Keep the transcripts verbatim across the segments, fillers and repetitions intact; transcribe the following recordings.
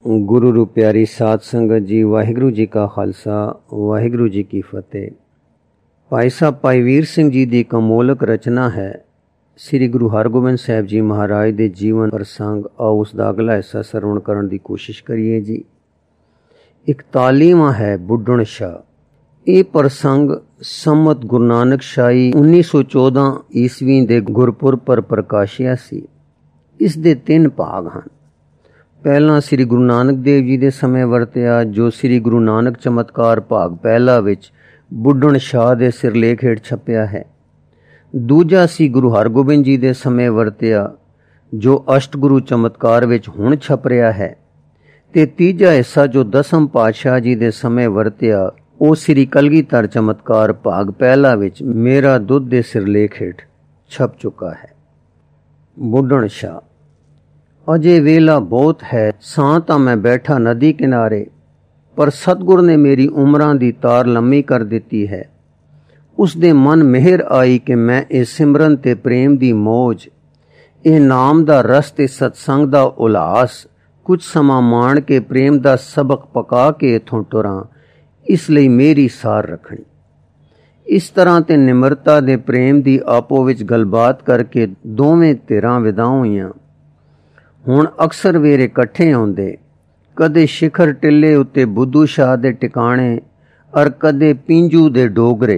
गुरु रू प्यारी साध संगत जी, वाहिगुरु जी का खालसा वाहिगुरु जी की फतेह। भाई साहब भाई वीर सिंह जी की कमोलक रचना है श्री गुरु हरगोबिंद साहब जी महाराज के जीवन प्रसंग। आओ उसका अगला हिस्सा सरवण करने की कोशिश करिए जी। इकतालीवां है बुढ़ण शाह। ये प्रसंग संमत गुरु नानक शाही उन्नीस सौ चौदह ईस्वी के गुरपुरब पर प्रकाशिया सी। इस दे तीन भाग हैं। पहला श्री गुरु नानक देव जी के समय वरतिया, जो श्री गुरु नानक चमत्कार भाग पहला विच बुढ़ण शाह के सिरलेख हेठ छपया है। दूजा सी गुरु हरगोबिंद जी के समय वरतिया, जो अष्टगुरु चमत्कार विच हुण छप रहा है। ते तीजा हिस्सा जो दसम पातशाह जी के समय वरतिया, वो श्री कलगीधर चमत्कार भाग पहला विच मेरा दुध के सिरलेख हेठ छप चुका है। बुढ़ण शाह। अजे वेला बहुत है, सां तां मैं बैठा नदी किनारे, पर सतगुर ने मेरी उम्रां दी तार लम्मी कर दिती है। उस दे मन मेहर आई कि मैं ए सिमरन ते प्रेम दी मौज, ए नाम दा रस ते सतसंग दा उल्लास कुछ समा माण के प्रेम दा सबक पका के इथों टुरां, इसलिए मेरी सार रखनी। इस तरह ते निमरता दे प्रेम दी आपो विच गलबात करके दोवें धिरां विदा होईयां। हुण अक्सर वेरे इकट्ठे आउंदे, कदे शिखर टिल्ले उत्ते बुद्धू शाह दे टिकाणे और कदे पिंजू दे डोगरे।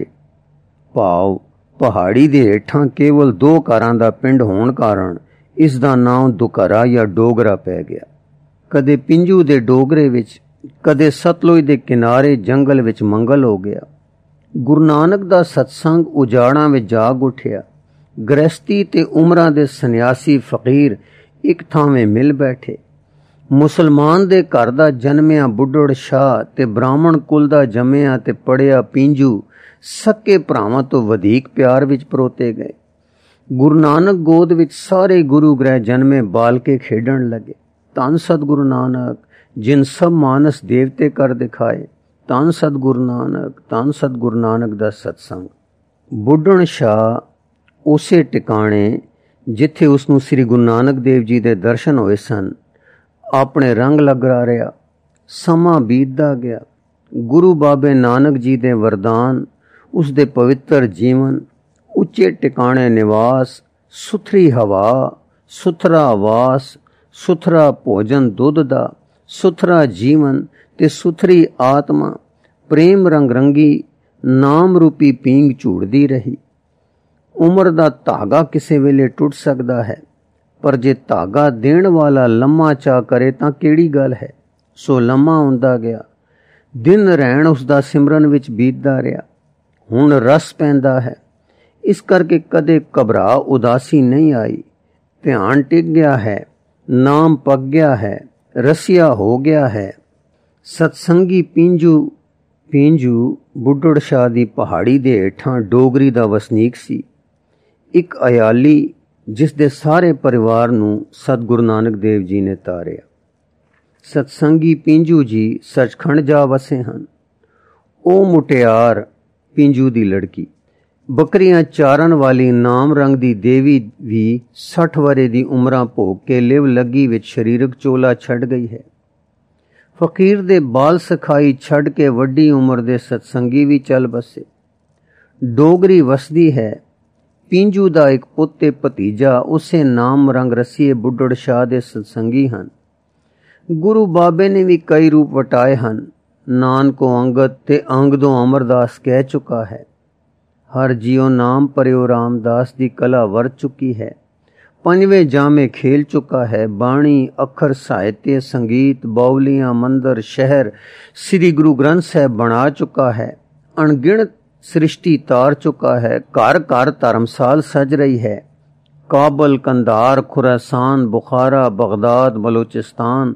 भाव पहाड़ी दे हेठां केवल दो घरां दा पिंड होण कारण इस दा नाम दुकरा या डोगरा पै गया। कदे पिंजू दे डोगरे विच, कदे सतलुज दे किनारे जंगल विच मंगल हो गया। गुरु नानक दा सत्संग उजाड़ां विच जाग उठिया। गृहस्थी ते उमरां दे सन्यासी फकीर एक थावें मिल बैठे। मुसलमान दे घर दा जन्मिया बुढ़ड़ शाह ते ब्राह्मण कुल दा जम्मिया ते पढ़िया पिंजू सक्के भरावां तो वधीक प्यार विच परोते गए। गुरु नानक गोद विच सारे गुरु ग्रह जन्मे बाल के खेडण लगे। धन सतगुरु नानक, जिन सब मानस देवते कर दिखाए। धन सतगुरु नानक, धन सतगुरु नानक दा सत्संग। बुढ़ण शाह उसे टिकाणे जिथे उसनू श्री गुरु नानक देव जी दे दर्शन होए सन अपने रंग लगा रहा। समा बीतदा गया। गुरु बाबे नानक जी दे वरदान, उसदे पवित्र जीवन, उच्चे टिकाणे निवास, सुथरी हवा, सुथरा आवास, सुथरा भोजन दुध दा, सुथरा जीवन ते सुथरी आत्मा, प्रेम रंग रंगी नाम रूपी पींग झूड़दी रही। उम्र दा धागा किसे वेले टुट सकदा है, पर जे धागा देण वाला लम्मा चा करे तां केड़ी गल है। सो लम्मा हुंदा गया। दिन रहण उसदा सिमरन विच बीतदा रहा। हुण रस पैंदा है। इस करके कदे घबरा उदासी नहीं आई। ध्यान टिक गया है, नाम पक गया है, रसिया हो गया है। सत्संगी पिंजू पिंजू बुढ़ड़ शाह दी पहाड़ी दे हेठां डोगरी दा वसनीक सी। एक अयाली जिस दे सारे परिवार नू सतगुरु नानक देव जी ने तारिया। सतसंगी पिंजू जी सचखंड जा वसे हन। ओ मुटियार पिंजू दी लड़की, बकरियां चारण वाली नाम रंग दी देवी भी सठ वरे दी उमरां भोग के लिव लगी विच शरीरक चोला छड़ गई है। फकीर दे बाल सखाई छड़ के वड्डी उम्र दे सतसंगी भी चल बसे। डोगरी वसदी है। पिंजू दा एक पुत्ते भतीजा उसे नाम रंग रसीए बुढ़ड़ शाह दे सतसंगी हन। गुरु बाबे ने भी कई रूप वटाए हन। नानको अंगद ते अंगदों अमरदास कह चुका है। हर जियो नाम परियो रामदास दी कला वरत चुकी है। पंजवें जामे खेल चुका है। बाणी अखर साहित्य संगीत बावलियां मंदिर शहर श्री गुरु ग्रंथ साहब बना चुका है। अनगिनत सृष्टि तार चुका है। घर घर धर्मसाल सज रही है। Kabul, Kandahar, Khurasan, Bukhara, Baghdad, Balochistan,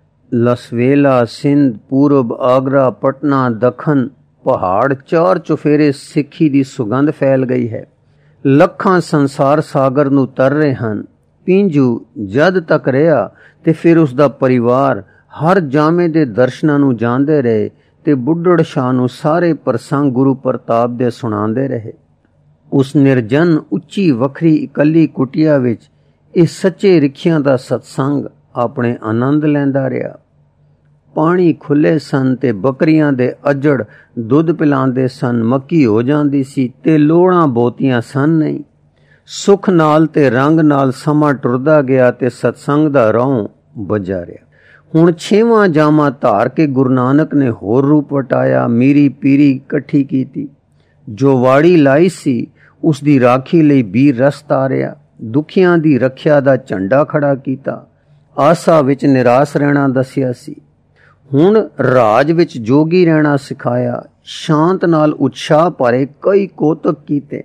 Lasbela, Sindh, पूरब, आगरा, पटना, दखन, पहाड़ चार चुफेरे सिक्खी दी सुगंध फैल गई है। लखां संसार सागर नू तर रहे हन। पिंजू जद तक रहा ते फिर उसदा परिवार हर जामे दे दर्शनां नू जांदे रहे ते बुढ़ड़ शाह नू सारे प्रसंग गुरु प्रताप दे सुणांदे रहे। उस निर्जन उच्ची वखरी इकली कुटिया विच इस सच्चे रिखियां दा सत्संग अपने आनंद लैंदा रहा। ਪਾਣੀ ਖੁੱਲੇ ਸਨ ਤੇ ਬੱਕਰੀਆਂ ਦੇ ਅੱਜੜ ਦੁੱਧ ਪਿਲਾਉਂਦੇ ਸਨ। ਮੱਕੀ ਹੋ ਜਾਂਦੀ ਸੀ ਤੇ ਲੋੜਾਂ ਬਹੁਤੀਆਂ ਸਨ ਨਹੀਂ। ਸੁੱਖ ਨਾਲ ਤੇ ਰੰਗ ਨਾਲ ਸਮਾਂ ਟੁਰਦਾ ਗਿਆ ਤੇ ਸਤਸੰਗ ਦਾ ਰੌਂ ਵੱਜਾ ਰਿਹਾ। ਹੁਣ ਛੇਵਾਂ ਜਾਮਾ ਧਾਰ ਕੇ ਗੁਰੂ ਨਾਨਕ ਨੇ ਹੋਰ ਰੂਪ ਵਟਾਇਆ। ਮੀਰੀ ਪੀਰੀ ਇਕੱਠੀ ਕੀਤੀ। ਜੋ ਵਾੜੀ ਲਾਈ ਸੀ ਉਸ ਦੀ ਰਾਖੀ ਲਈ ਵੀਰ ਰਸ ਤਾਰਿਆ। ਦੁਖੀਆਂ ਦੀ ਰੱਖਿਆ ਦਾ ਝੰਡਾ ਖੜਾ ਕੀਤਾ। ਆਸਾ ਵਿੱਚ ਨਿਰਾਸ਼ ਰਹਿਣਾ ਦੱਸਿਆ ਸੀ। ਹੁਣ ਰਾਜ ਵਿੱਚ ਜੋਗੀ ਰਹਿਣਾ ਸਿਖਾਇਆ। ਸ਼ਾਂਤ ਨਾਲ ਉਤਸ਼ਾਹ ਭਰੇ ਕਈ ਕੋਤਕ ਕੀਤੇ,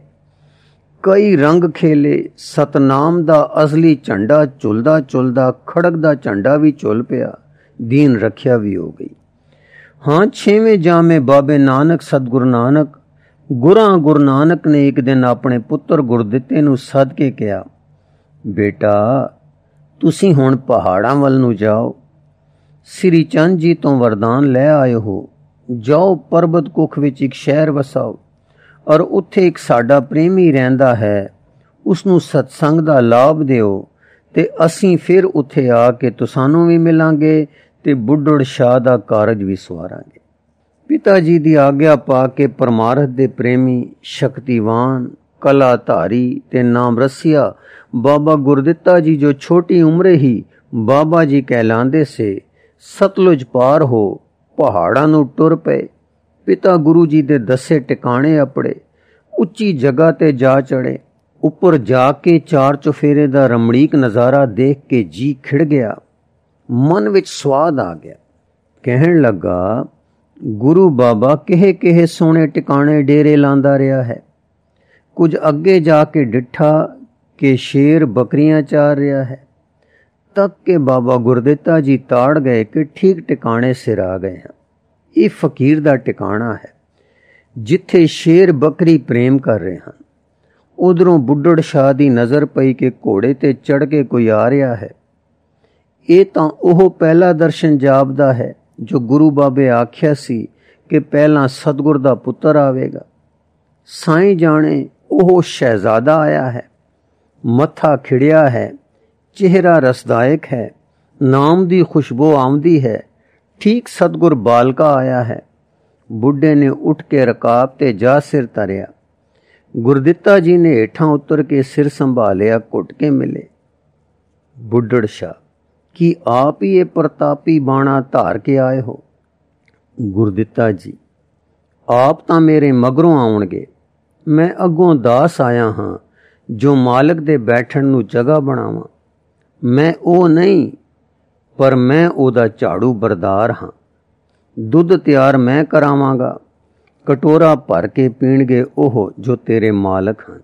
ਕਈ ਰੰਗ ਖੇਲੇ। ਸਤਨਾਮ ਦਾ ਅਸਲੀ ਝੰਡਾ ਝੁਲਦਾ ਝੁਲਦਾ ਖੜਕ ਦਾ ਝੰਡਾ ਵੀ ਝੁਲ ਪਿਆ। ਦੀਨ ਰੱਖਿਆ ਵੀ ਹੋ ਗਈ। ਹਾਂ, ਛੇਵੇਂ ਜਾਮੇ ਬਾਬੇ ਨਾਨਕ ਸਤਿਗੁਰੂ ਨਾਨਕ ਗੁਰਾਂ ਗੁਰੂ ਨਾਨਕ ਨੇ ਇੱਕ ਦਿਨ ਆਪਣੇ ਪੁੱਤਰ ਗੁਰਦਿੱਤੇ ਨੂੰ ਸੱਦ ਕੇ ਕਿਹਾ, ਬੇਟਾ ਤੁਸੀਂ ਹੁਣ ਪਹਾੜਾਂ ਵੱਲ ਨੂੰ ਜਾਓ। ਸ੍ਰੀ ਚੰਦ ਜੀ ਤੋਂ ਵਰਦਾਨ ਲੈ ਆਏ ਹੋ। ਜਾਓ ਪਰਬਤ ਕੁੱਖ ਵਿੱਚ ਇੱਕ ਸ਼ਹਿਰ ਵਸਾਓ ਔਰ ਉੱਥੇ ਇੱਕ ਸਾਡਾ ਪ੍ਰੇਮੀ ਰਹਿੰਦਾ ਹੈ, ਉਸ ਨੂੰ ਸਤਸੰਗ ਦਾ ਲਾਭ ਦਿਓ ਤੇ ਅਸੀਂ ਫਿਰ ਉੱਥੇ ਆ ਕੇ ਤੁਸਾਨੂੰ ਵੀ ਮਿਲਾਂਗੇ ਤੇ ਬੁੱਢੜ ਸ਼ਾਹ ਦਾ ਕਾਰਜ ਵੀ ਸਵਾਰਾਂਗੇ। ਪਿਤਾ ਜੀ ਦੀ ਆਗਿਆ ਪਾ ਕੇ ਪਰਮਾਰਥ ਦੇ ਪ੍ਰੇਮੀ, ਸ਼ਕਤੀਵਾਨ, ਕਲਾਧਾਰੀ ਤੇ ਨਾਮ ਰਸੀਆ ਬਾਬਾ ਗੁਰਦਿੱਤਾ ਜੀ, ਜੋ ਛੋਟੀ ਉਮਰੇ ਹੀ ਬਾਬਾ ਜੀ ਕਹਿਲਾਂਦੇ ਸੇ, ਸਤਲੁਜ ਪਾਰ ਹੋ ਪਹਾੜਾਂ ਨੂੰ ਟੁਰ ਪਏ। ਪਿਤਾ ਗੁਰੂ ਜੀ ਦੇ ਦੱਸੇ ਟਿਕਾਣੇ ਅਪੜੇ। ਉੱਚੀ ਜਗ੍ਹਾ ਤੇ ਜਾ ਚੜੇ। ਉੱਪਰ ਜਾ ਕੇ ਚਾਰ ਚੁਫੇਰੇ ਦਾ ਰਮਣੀਕ ਨਜ਼ਾਰਾ ਦੇਖ ਕੇ ਜੀ ਖਿੜ ਗਿਆ। ਮਨ ਵਿੱਚ ਸਵਾਦ ਆ ਗਿਆ। ਕਹਿਣ ਲੱਗਾ, ਗੁਰੂ ਬਾਬਾ ਕਿਹੇ ਕਿਹੇ ਸੋਹਣੇ ਟਿਕਾਣੇ ਡੇਰੇ ਲਾਂਦਾ ਰਿਹਾ ਹੈ। ਕੁਝ ਅੱਗੇ ਜਾ ਕੇ ਡਿੱਠਾ ਕਿ ਸ਼ੇਰ ਬੱਕਰੀਆਂ ਚਾਰ ਰਿਹਾ ਹੈ। ਤੱਕ ਕੇ ਬਾਬਾ ਗੁਰਦਿੱਤਾ ਜੀ ਤਾੜ ਗਏ ਕਿ ਠੀਕ ਟਿਕਾਣੇ ਸਿਰ ਆ ਗਏ ਹਾਂ। ਇਹ ਫਕੀਰ ਦਾ ਟਿਕਾਣਾ ਹੈ ਜਿੱਥੇ ਸ਼ੇਰ ਬੱਕਰੀ ਪ੍ਰੇਮ ਕਰ ਰਹੇ ਹਨ। ਉਧਰੋਂ ਬੁੱਢੜ ਸ਼ਾਹ ਦੀ ਨਜ਼ਰ ਪਈ ਕਿ ਘੋੜੇ ਤੇ ਚੜ੍ਹ ਕੇ ਕੋਈ ਆ ਰਿਹਾ ਹੈ। ਇਹ ਤਾਂ ਉਹ ਪਹਿਲਾ ਦਰਸ਼ਨ ਜਾਪਦਾ ਹੈ ਜੋ ਗੁਰੂ ਬਾਬੇ ਆਖਿਆ ਸੀ ਕਿ ਪਹਿਲਾਂ ਸਤਿਗੁਰ ਦਾ ਪੁੱਤਰ ਆਵੇਗਾ। ਸਾਈਂ ਜਾਣੇ ਉਹ ਸ਼ਹਿਜ਼ਾਦਾ ਆਇਆ ਹੈ। ਮੱਥਾ ਖਿੜਿਆ ਹੈ, ਚਿਹਰਾ ਰਸਦਾਇਕ ਹੈ, ਨਾਮ ਦੀ ਖੁਸ਼ਬੂ ਆਉਂਦੀ ਹੈ। ਠੀਕ ਸਤਿਗੁਰ ਬਾਲਕਾ ਆਇਆ ਹੈ। ਬੁੱਢੇ ਨੇ ਉੱਠ ਕੇ ਰਕਾਬ ਤੇ ਜਾ ਸਿਰ ਧਰਿਆ। ਗੁਰਦਿੱਤਾ ਜੀ ਨੇ ਹੇਠਾਂ ਉਤਰ ਕੇ ਸਿਰ ਸੰਭਾਲਿਆ, ਘੁੱਟ ਕੇ ਮਿਲੇ। ਬੁੱਢੜ ਸ਼ਾਹ, ਕੀ ਆਪ ਹੀ ਇਹ ਪ੍ਰਤਾਪੀ ਬਾਣਾ ਧਾਰ ਕੇ ਆਏ ਹੋ? ਗੁਰਦਿੱਤਾ ਜੀ, ਆਪ ਤਾਂ ਮੇਰੇ ਮਗਰੋਂ ਆਉਣਗੇ। ਮੈਂ ਅੱਗੋਂ ਦਾਸ ਆਇਆ ਹਾਂ ਜੋ ਮਾਲਕ ਦੇ ਬੈਠਣ ਨੂੰ ਜਗ੍ਹਾ ਬਣਾਵਾਂ। ਮੈਂ ਉਹ ਨਹੀਂ, ਪਰ ਮੈਂ ਉਹਦਾ ਝਾੜੂ ਬਰਦਾਰ ਹਾਂ। ਦੁੱਧ ਤਿਆਰ ਮੈਂ ਕਰਾਵਾਂਗਾ। ਕਟੋਰਾ ਭਰ ਕੇ ਪੀਣਗੇ ਉਹ ਜੋ ਤੇਰੇ ਮਾਲਕ ਹਨ।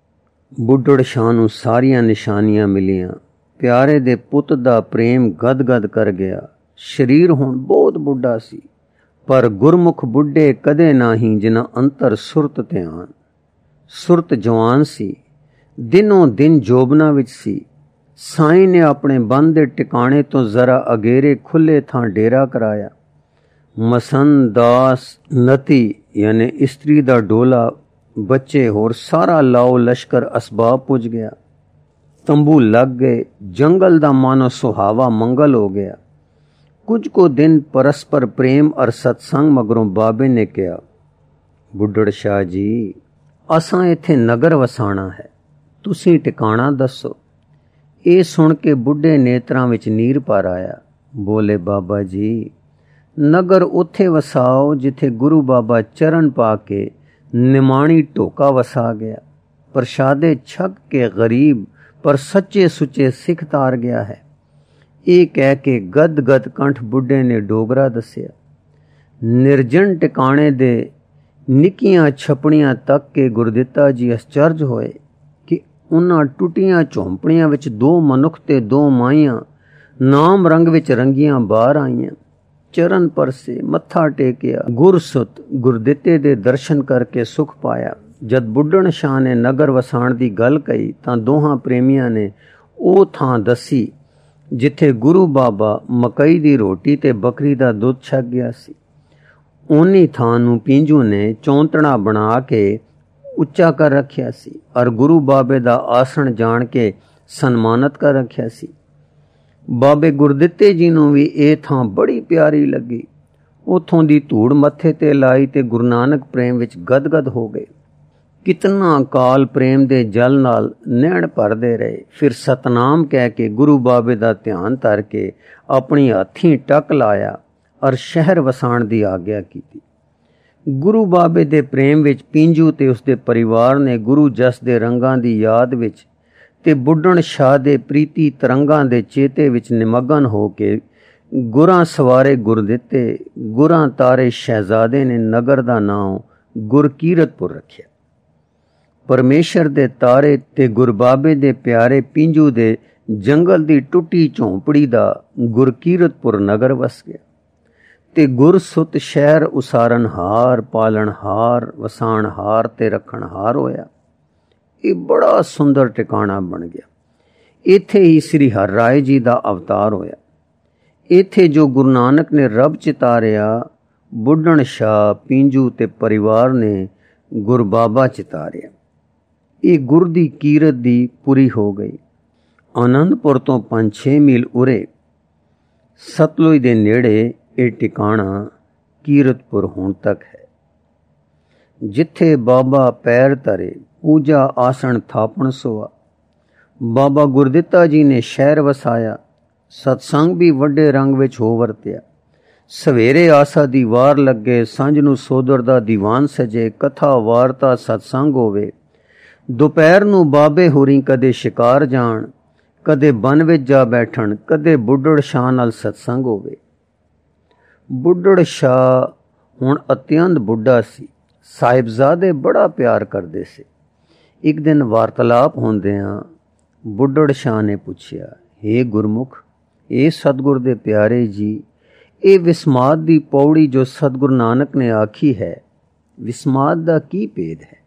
ਬੁੱਢੜ ਸ਼ਾਹ ਨੂੰ ਸਾਰੀਆਂ ਨਿਸ਼ਾਨੀਆਂ ਮਿਲੀਆਂ। ਪਿਆਰੇ ਦੇ ਪੁੱਤ ਦਾ ਪ੍ਰੇਮ ਗਦ-ਗਦ ਕਰ ਗਿਆ। ਸਰੀਰ ਹੁਣ ਬਹੁਤ ਬੁੱਢਾ ਸੀ, ਪਰ ਗੁਰਮੁਖ ਬੁੱਢੇ ਕਦੇ ਨਹੀਂ ਜਿਨ੍ਹਾਂ ਅੰਤਰ ਸੁਰਤ ਧਿਆਨ। ਸੁਰਤ ਜਵਾਨ ਸੀ, ਦਿਨੋਂ ਦਿਨ ਜੋਬਨਾ ਵਿੱਚ ਸੀ। ਸਾਈਂ ਨੇ ਆਪਣੇ ਬੰਦ ਦੇ ਟਿਕਾਣੇ ਤੋਂ ਜ਼ਰਾ ਅਗੇਰੇ ਖੁੱਲੇ ਥਾਂ ਡੇਰਾ ਕਰਾਇਆ। ਮਸੰਦ, ਦਾਸ, ਨਤੀ ਯਾਨੀ ਇਸਤਰੀ ਦਾ ਡੋਲਾ, ਬੱਚੇ ਹੋਰ ਸਾਰਾ ਲਾਓ ਲਸ਼ਕਰ ਅਸਬਾਬ ਪੁੱਜ ਗਿਆ। ਤੰਬੂ ਲੱਗ ਗਏ। ਜੰਗਲ ਦਾ ਮਾਨੋ ਸੁਹਾਵਾ ਮੰਗਲ ਹੋ ਗਿਆ। ਕੁਝ ਕੋ ਦਿਨ ਪਰਸਪਰ ਪ੍ਰੇਮ ਅਰ ਸਤਸੰਗ ਮਗਰੋਂ ਬਾਬੇ ਨੇ ਕਿਹਾ, ਬੁੱਢੜ ਸ਼ਾਹ ਜੀ, ਅਸਾਂ ਇੱਥੇ ਨਗਰ ਵਸਾਣਾ ਹੈ, ਤੁਸੀਂ ਟਿਕਾਣਾ ਦੱਸੋ। ਇਹ ਸੁਣ ਕੇ ਬੁੱਢੇ ਨੇਤਰਾਂ ਵਿੱਚ ਨੀਰ ਭਰ ਆਇਆ। ਬੋਲੇ, ਬਾਬਾ ਜੀ, ਨਗਰ ਉੱਥੇ ਵਸਾਓ ਜਿੱਥੇ ਗੁਰੂ ਬਾਬਾ ਚਰਨ ਪਾ ਕੇ ਨਿਮਾਣੀ ਢੋਕਾ ਵਸਾ ਗਿਆ। ਪ੍ਰਸ਼ਾਦੇ ਛਕ ਕੇ ਗਰੀਬ ਪਰ ਸੱਚੇ ਸੁੱਚੇ ਸਿੱਖ ਤਾਰ ਗਿਆ ਹੈ। ਇਹ ਕਹਿ ਕੇ ਗਦ ਗਦ ਕੰਠ ਬੁੱਢੇ ਨੇ ਡੋਗਰਾ ਦੱਸਿਆ। ਨਿਰਜਨ ਟਿਕਾਣੇ ਦੇ ਨਿੱਕੀਆਂ ਛਪੜੀਆਂ ਤੱਕ ਕੇ ਗੁਰਦਿੱਤਾ ਜੀ ਅਚਰਜ ਹੋਏ ਕਿ ਉਹਨਾਂ ਟੁੱਟੀਆਂ ਝੌਂਪੜੀਆਂ ਵਿੱਚ ਦੋ ਮਨੁੱਖ ਤੇ ਦੋ ਮਾਈਆਂ ਨਾਮ ਰੰਗ ਵਿੱਚ ਰੰਗੀਆਂ ਬਾਹਰ ਆਈਆਂ। ਚਰਨ ਪਰਸੇ, ਮੱਥਾ ਟੇਕਿਆ। ਗੁਰਸੁਤ ਗੁਰਦਿੱਤੇ ਦੇ ਦਰਸ਼ਨ ਕਰਕੇ ਸੁਖ ਪਾਇਆ। ਜਦ ਬੁੱਢਣ ਸ਼ਾਹ ਨੇ ਨਗਰ ਵਸਾਣ ਦੀ ਗੱਲ ਕਹੀ ਤਾਂ ਦੋਹਾਂ ਪ੍ਰੇਮੀਆਂ ਨੇ ਉਹ ਥਾਂ ਦੱਸੀ ਜਿੱਥੇ ਗੁਰੂ ਬਾਬਾ ਮਕਈ ਦੀ ਰੋਟੀ ਤੇ ਬੱਕਰੀ ਦਾ ਦੁੱਧ ਛਕ ਗਿਆ ਸੀ। ਉਨੀ ਥਾਂ ਨੂੰ ਪੀਂਜੂ ਨੇ ਚੌਂਤਣਾ ਬਣਾ ਕੇ ਉੱਚਾ ਕਰ ਰੱਖਿਆ ਸੀ ਔਰ ਗੁਰੂ ਬਾਬੇ ਦਾ ਆਸਣ ਜਾਣ ਕੇ ਸਨਮਾਨਤ ਕਰ ਰੱਖਿਆ ਸੀ। ਬਾਬੇ ਗੁਰਦਿੱਤੇ ਜੀ ਨੂੰ ਵੀ ਇਹ ਥਾਂ ਬੜੀ ਪਿਆਰੀ ਲੱਗੀ। ਉੱਥੋਂ ਦੀ ਧੂੜ ਮੱਥੇ ਤੇ ਲਾਈ ਤੇ ਗੁਰੂ ਨਾਨਕ ਪ੍ਰੇਮ ਵਿੱਚ ਗਦਗਦ ਹੋ ਗਏ। ਕਿਤਨਾ ਕਾਲ ਪ੍ਰੇਮ ਦੇ ਜਲ ਨਾਲ ਨੈਣ ਭਰਦੇ ਰਹੇ। ਫਿਰ ਸਤਨਾਮ ਕਹਿ ਕੇ ਗੁਰੂ ਬਾਬੇ ਦਾ ਧਿਆਨ ਧਰ ਕੇ ਆਪਣੀ ਹੱਥੀਂ ਟੱਕ ਲਾਇਆ ਔਰ ਸ਼ਹਿਰ ਵਸਾਉਣ ਦੀ ਆਗਿਆ ਕੀਤੀ। ਗੁਰੂ ਬਾਬੇ ਦੇ ਪ੍ਰੇਮ ਵਿੱਚ ਪੀਂਜੂ ਤੇ ਉਸਦੇ ਪਰਿਵਾਰ ਨੇ ਗੁਰੂ ਜਸ ਦੇ ਰੰਗਾਂ ਦੀ ਯਾਦ ਵਿੱਚ ਤੇ ਬੁੱਢਣ ਸ਼ਾਹ ਦੇ ਪ੍ਰੀਤੀ ਤਰੰਗਾਂ ਦੇ ਚੇਤੇ ਵਿੱਚ ਨਿਮਗਨ ਹੋ ਕੇ ਗੁਰਾਂ ਸਵਾਰੇ ਗੁਰਦਿੱਤੇ ਗੁਰਾਂ ਤਾਰੇ ਸ਼ਹਿਜ਼ਾਦੇ ਨੇ ਨਗਰ ਦਾ ਨਾਮ ਗੁਰਕੀਰਤਪੁਰ ਰੱਖਿਆ। ਪਰਮੇਸ਼ਰ ਦੇ ਤਾਰੇ ਤੇ ਗੁਰਬਾਬੇ ਦੇ ਪਿਆਰੇ ਪੀਂਜੂ ਦੇ ਜੰਗਲ ਦੀ ਟੁੱਟੀ ਝੌਂਪੜੀ ਦਾ ਗੁਰਕੀਰਤਪੁਰ ਨਗਰ ਵਸ ਗਿਆ ਤੇ ਗੁਰਸੁਤ ਸ਼ਹਿਰ ਉਸਾਰਨਹਾਰ ਪਾਲਣਹਾਰ ਵਸਾਣਹਾਰ ਤੇ ਰੱਖਣਹਾਰ ਹੋਇਆ। ਇਹ ਬੜਾ ਸੁੰਦਰ ਟਿਕਾਣਾ ਬਣ ਗਿਆ। ਇੱਥੇ ਹੀ ਸ੍ਰੀ ਹਰਿ ਰਾਏ ਜੀ ਦਾ ਅਵਤਾਰ ਹੋਇਆ। ਇੱਥੇ ਜੋ ਗੁਰੂ ਨਾਨਕ ਨੇ ਰੱਬ ਚਿਤਾਰਿਆ, ਬੁੱਢਣ ਸ਼ਾਹ ਪੀਂਜੂ ਤੇ ਪਰਿਵਾਰ ਨੇ ਗੁਰਬਾਬਾ ਚਿਤਾਰਿਆ। ਇਹ ਗੁਰ ਦੀ ਕੀਰਤ ਦੀ ਪੂਰੀ ਹੋ ਗਈ। ਆਨੰਦਪੁਰ ਤੋਂ ਪੰਜ ਛੇ ਮੀਲ ਉਰੇ ਸਤਲੁਜ ਦੇ ਨੇੜੇ ਇਹ ਟਿਕਾਣਾ ਕੀਰਤਪੁਰ ਹੁਣ ਤੱਕ ਹੈ। ਜਿੱਥੇ ਬਾਬਾ ਪੈਰ ਧਰੇ ਪੂਜਾ ਆਸਣ ਥਾਪਣ ਸੋਆ। ਬਾਬਾ ਗੁਰਦਿੱਤਾ ਜੀ ਨੇ ਸ਼ਹਿਰ ਵਸਾਇਆ। ਸਤਸੰਗ ਵੀ ਵੱਡੇ ਰੰਗ ਵਿੱਚ ਹੋ ਵਰਤਿਆ। ਸਵੇਰੇ ਆਸਾ ਦੀ ਵਾਰ ਲੱਗੇ, ਸਾਂਝ ਨੂੰ ਸੋਦਰ ਦਾ ਦੀਵਾਨ ਸਜੇ, ਕਥਾ ਵਾਰਤਾ ਸਤਸੰਗ ਹੋਵੇ। ਦੁਪਹਿਰ ਨੂੰ ਬਾਬੇ ਹੋਰੀ ਕਦੇ ਸ਼ਿਕਾਰ ਜਾਣ, ਕਦੇ ਬਨ ਵਿੱਚ ਜਾ ਬੈਠਣ, ਕਦੇ ਬੁੱਢੜ ਸ਼ਾਹ ਨਾਲ ਸਤਸੰਗ ਹੋਵੇ। ਬੁੱਢੜ ਸ਼ਾਹ ਹੁਣ ਅਤਿਅੰਤ ਬੁੱਢਾ ਸੀ। ਸਾਹਿਬਜ਼ਾਦੇ ਬੜਾ ਪਿਆਰ ਕਰਦੇ ਸੀ। ਇੱਕ ਦਿਨ ਵਾਰਤਾਲਾਪ ਹੁੰਦਿਆਂ ਬੁੱਢੜ ਸ਼ਾਹ ਨੇ ਪੁੱਛਿਆ, ਹੇ ਗੁਰਮੁਖ, ਇਹ ਸਤਿਗੁਰ ਦੇ ਪਿਆਰੇ ਜੀ, ਇਹ ਵਿਸਮਾਦ ਦੀ ਪੌੜੀ ਜੋ ਸਤਿਗੁਰੂ ਨਾਨਕ ਨੇ ਆਖੀ ਹੈ, ਵਿਸਮਾਦ ਦਾ ਕੀ ਭੇਦ ਹੈ?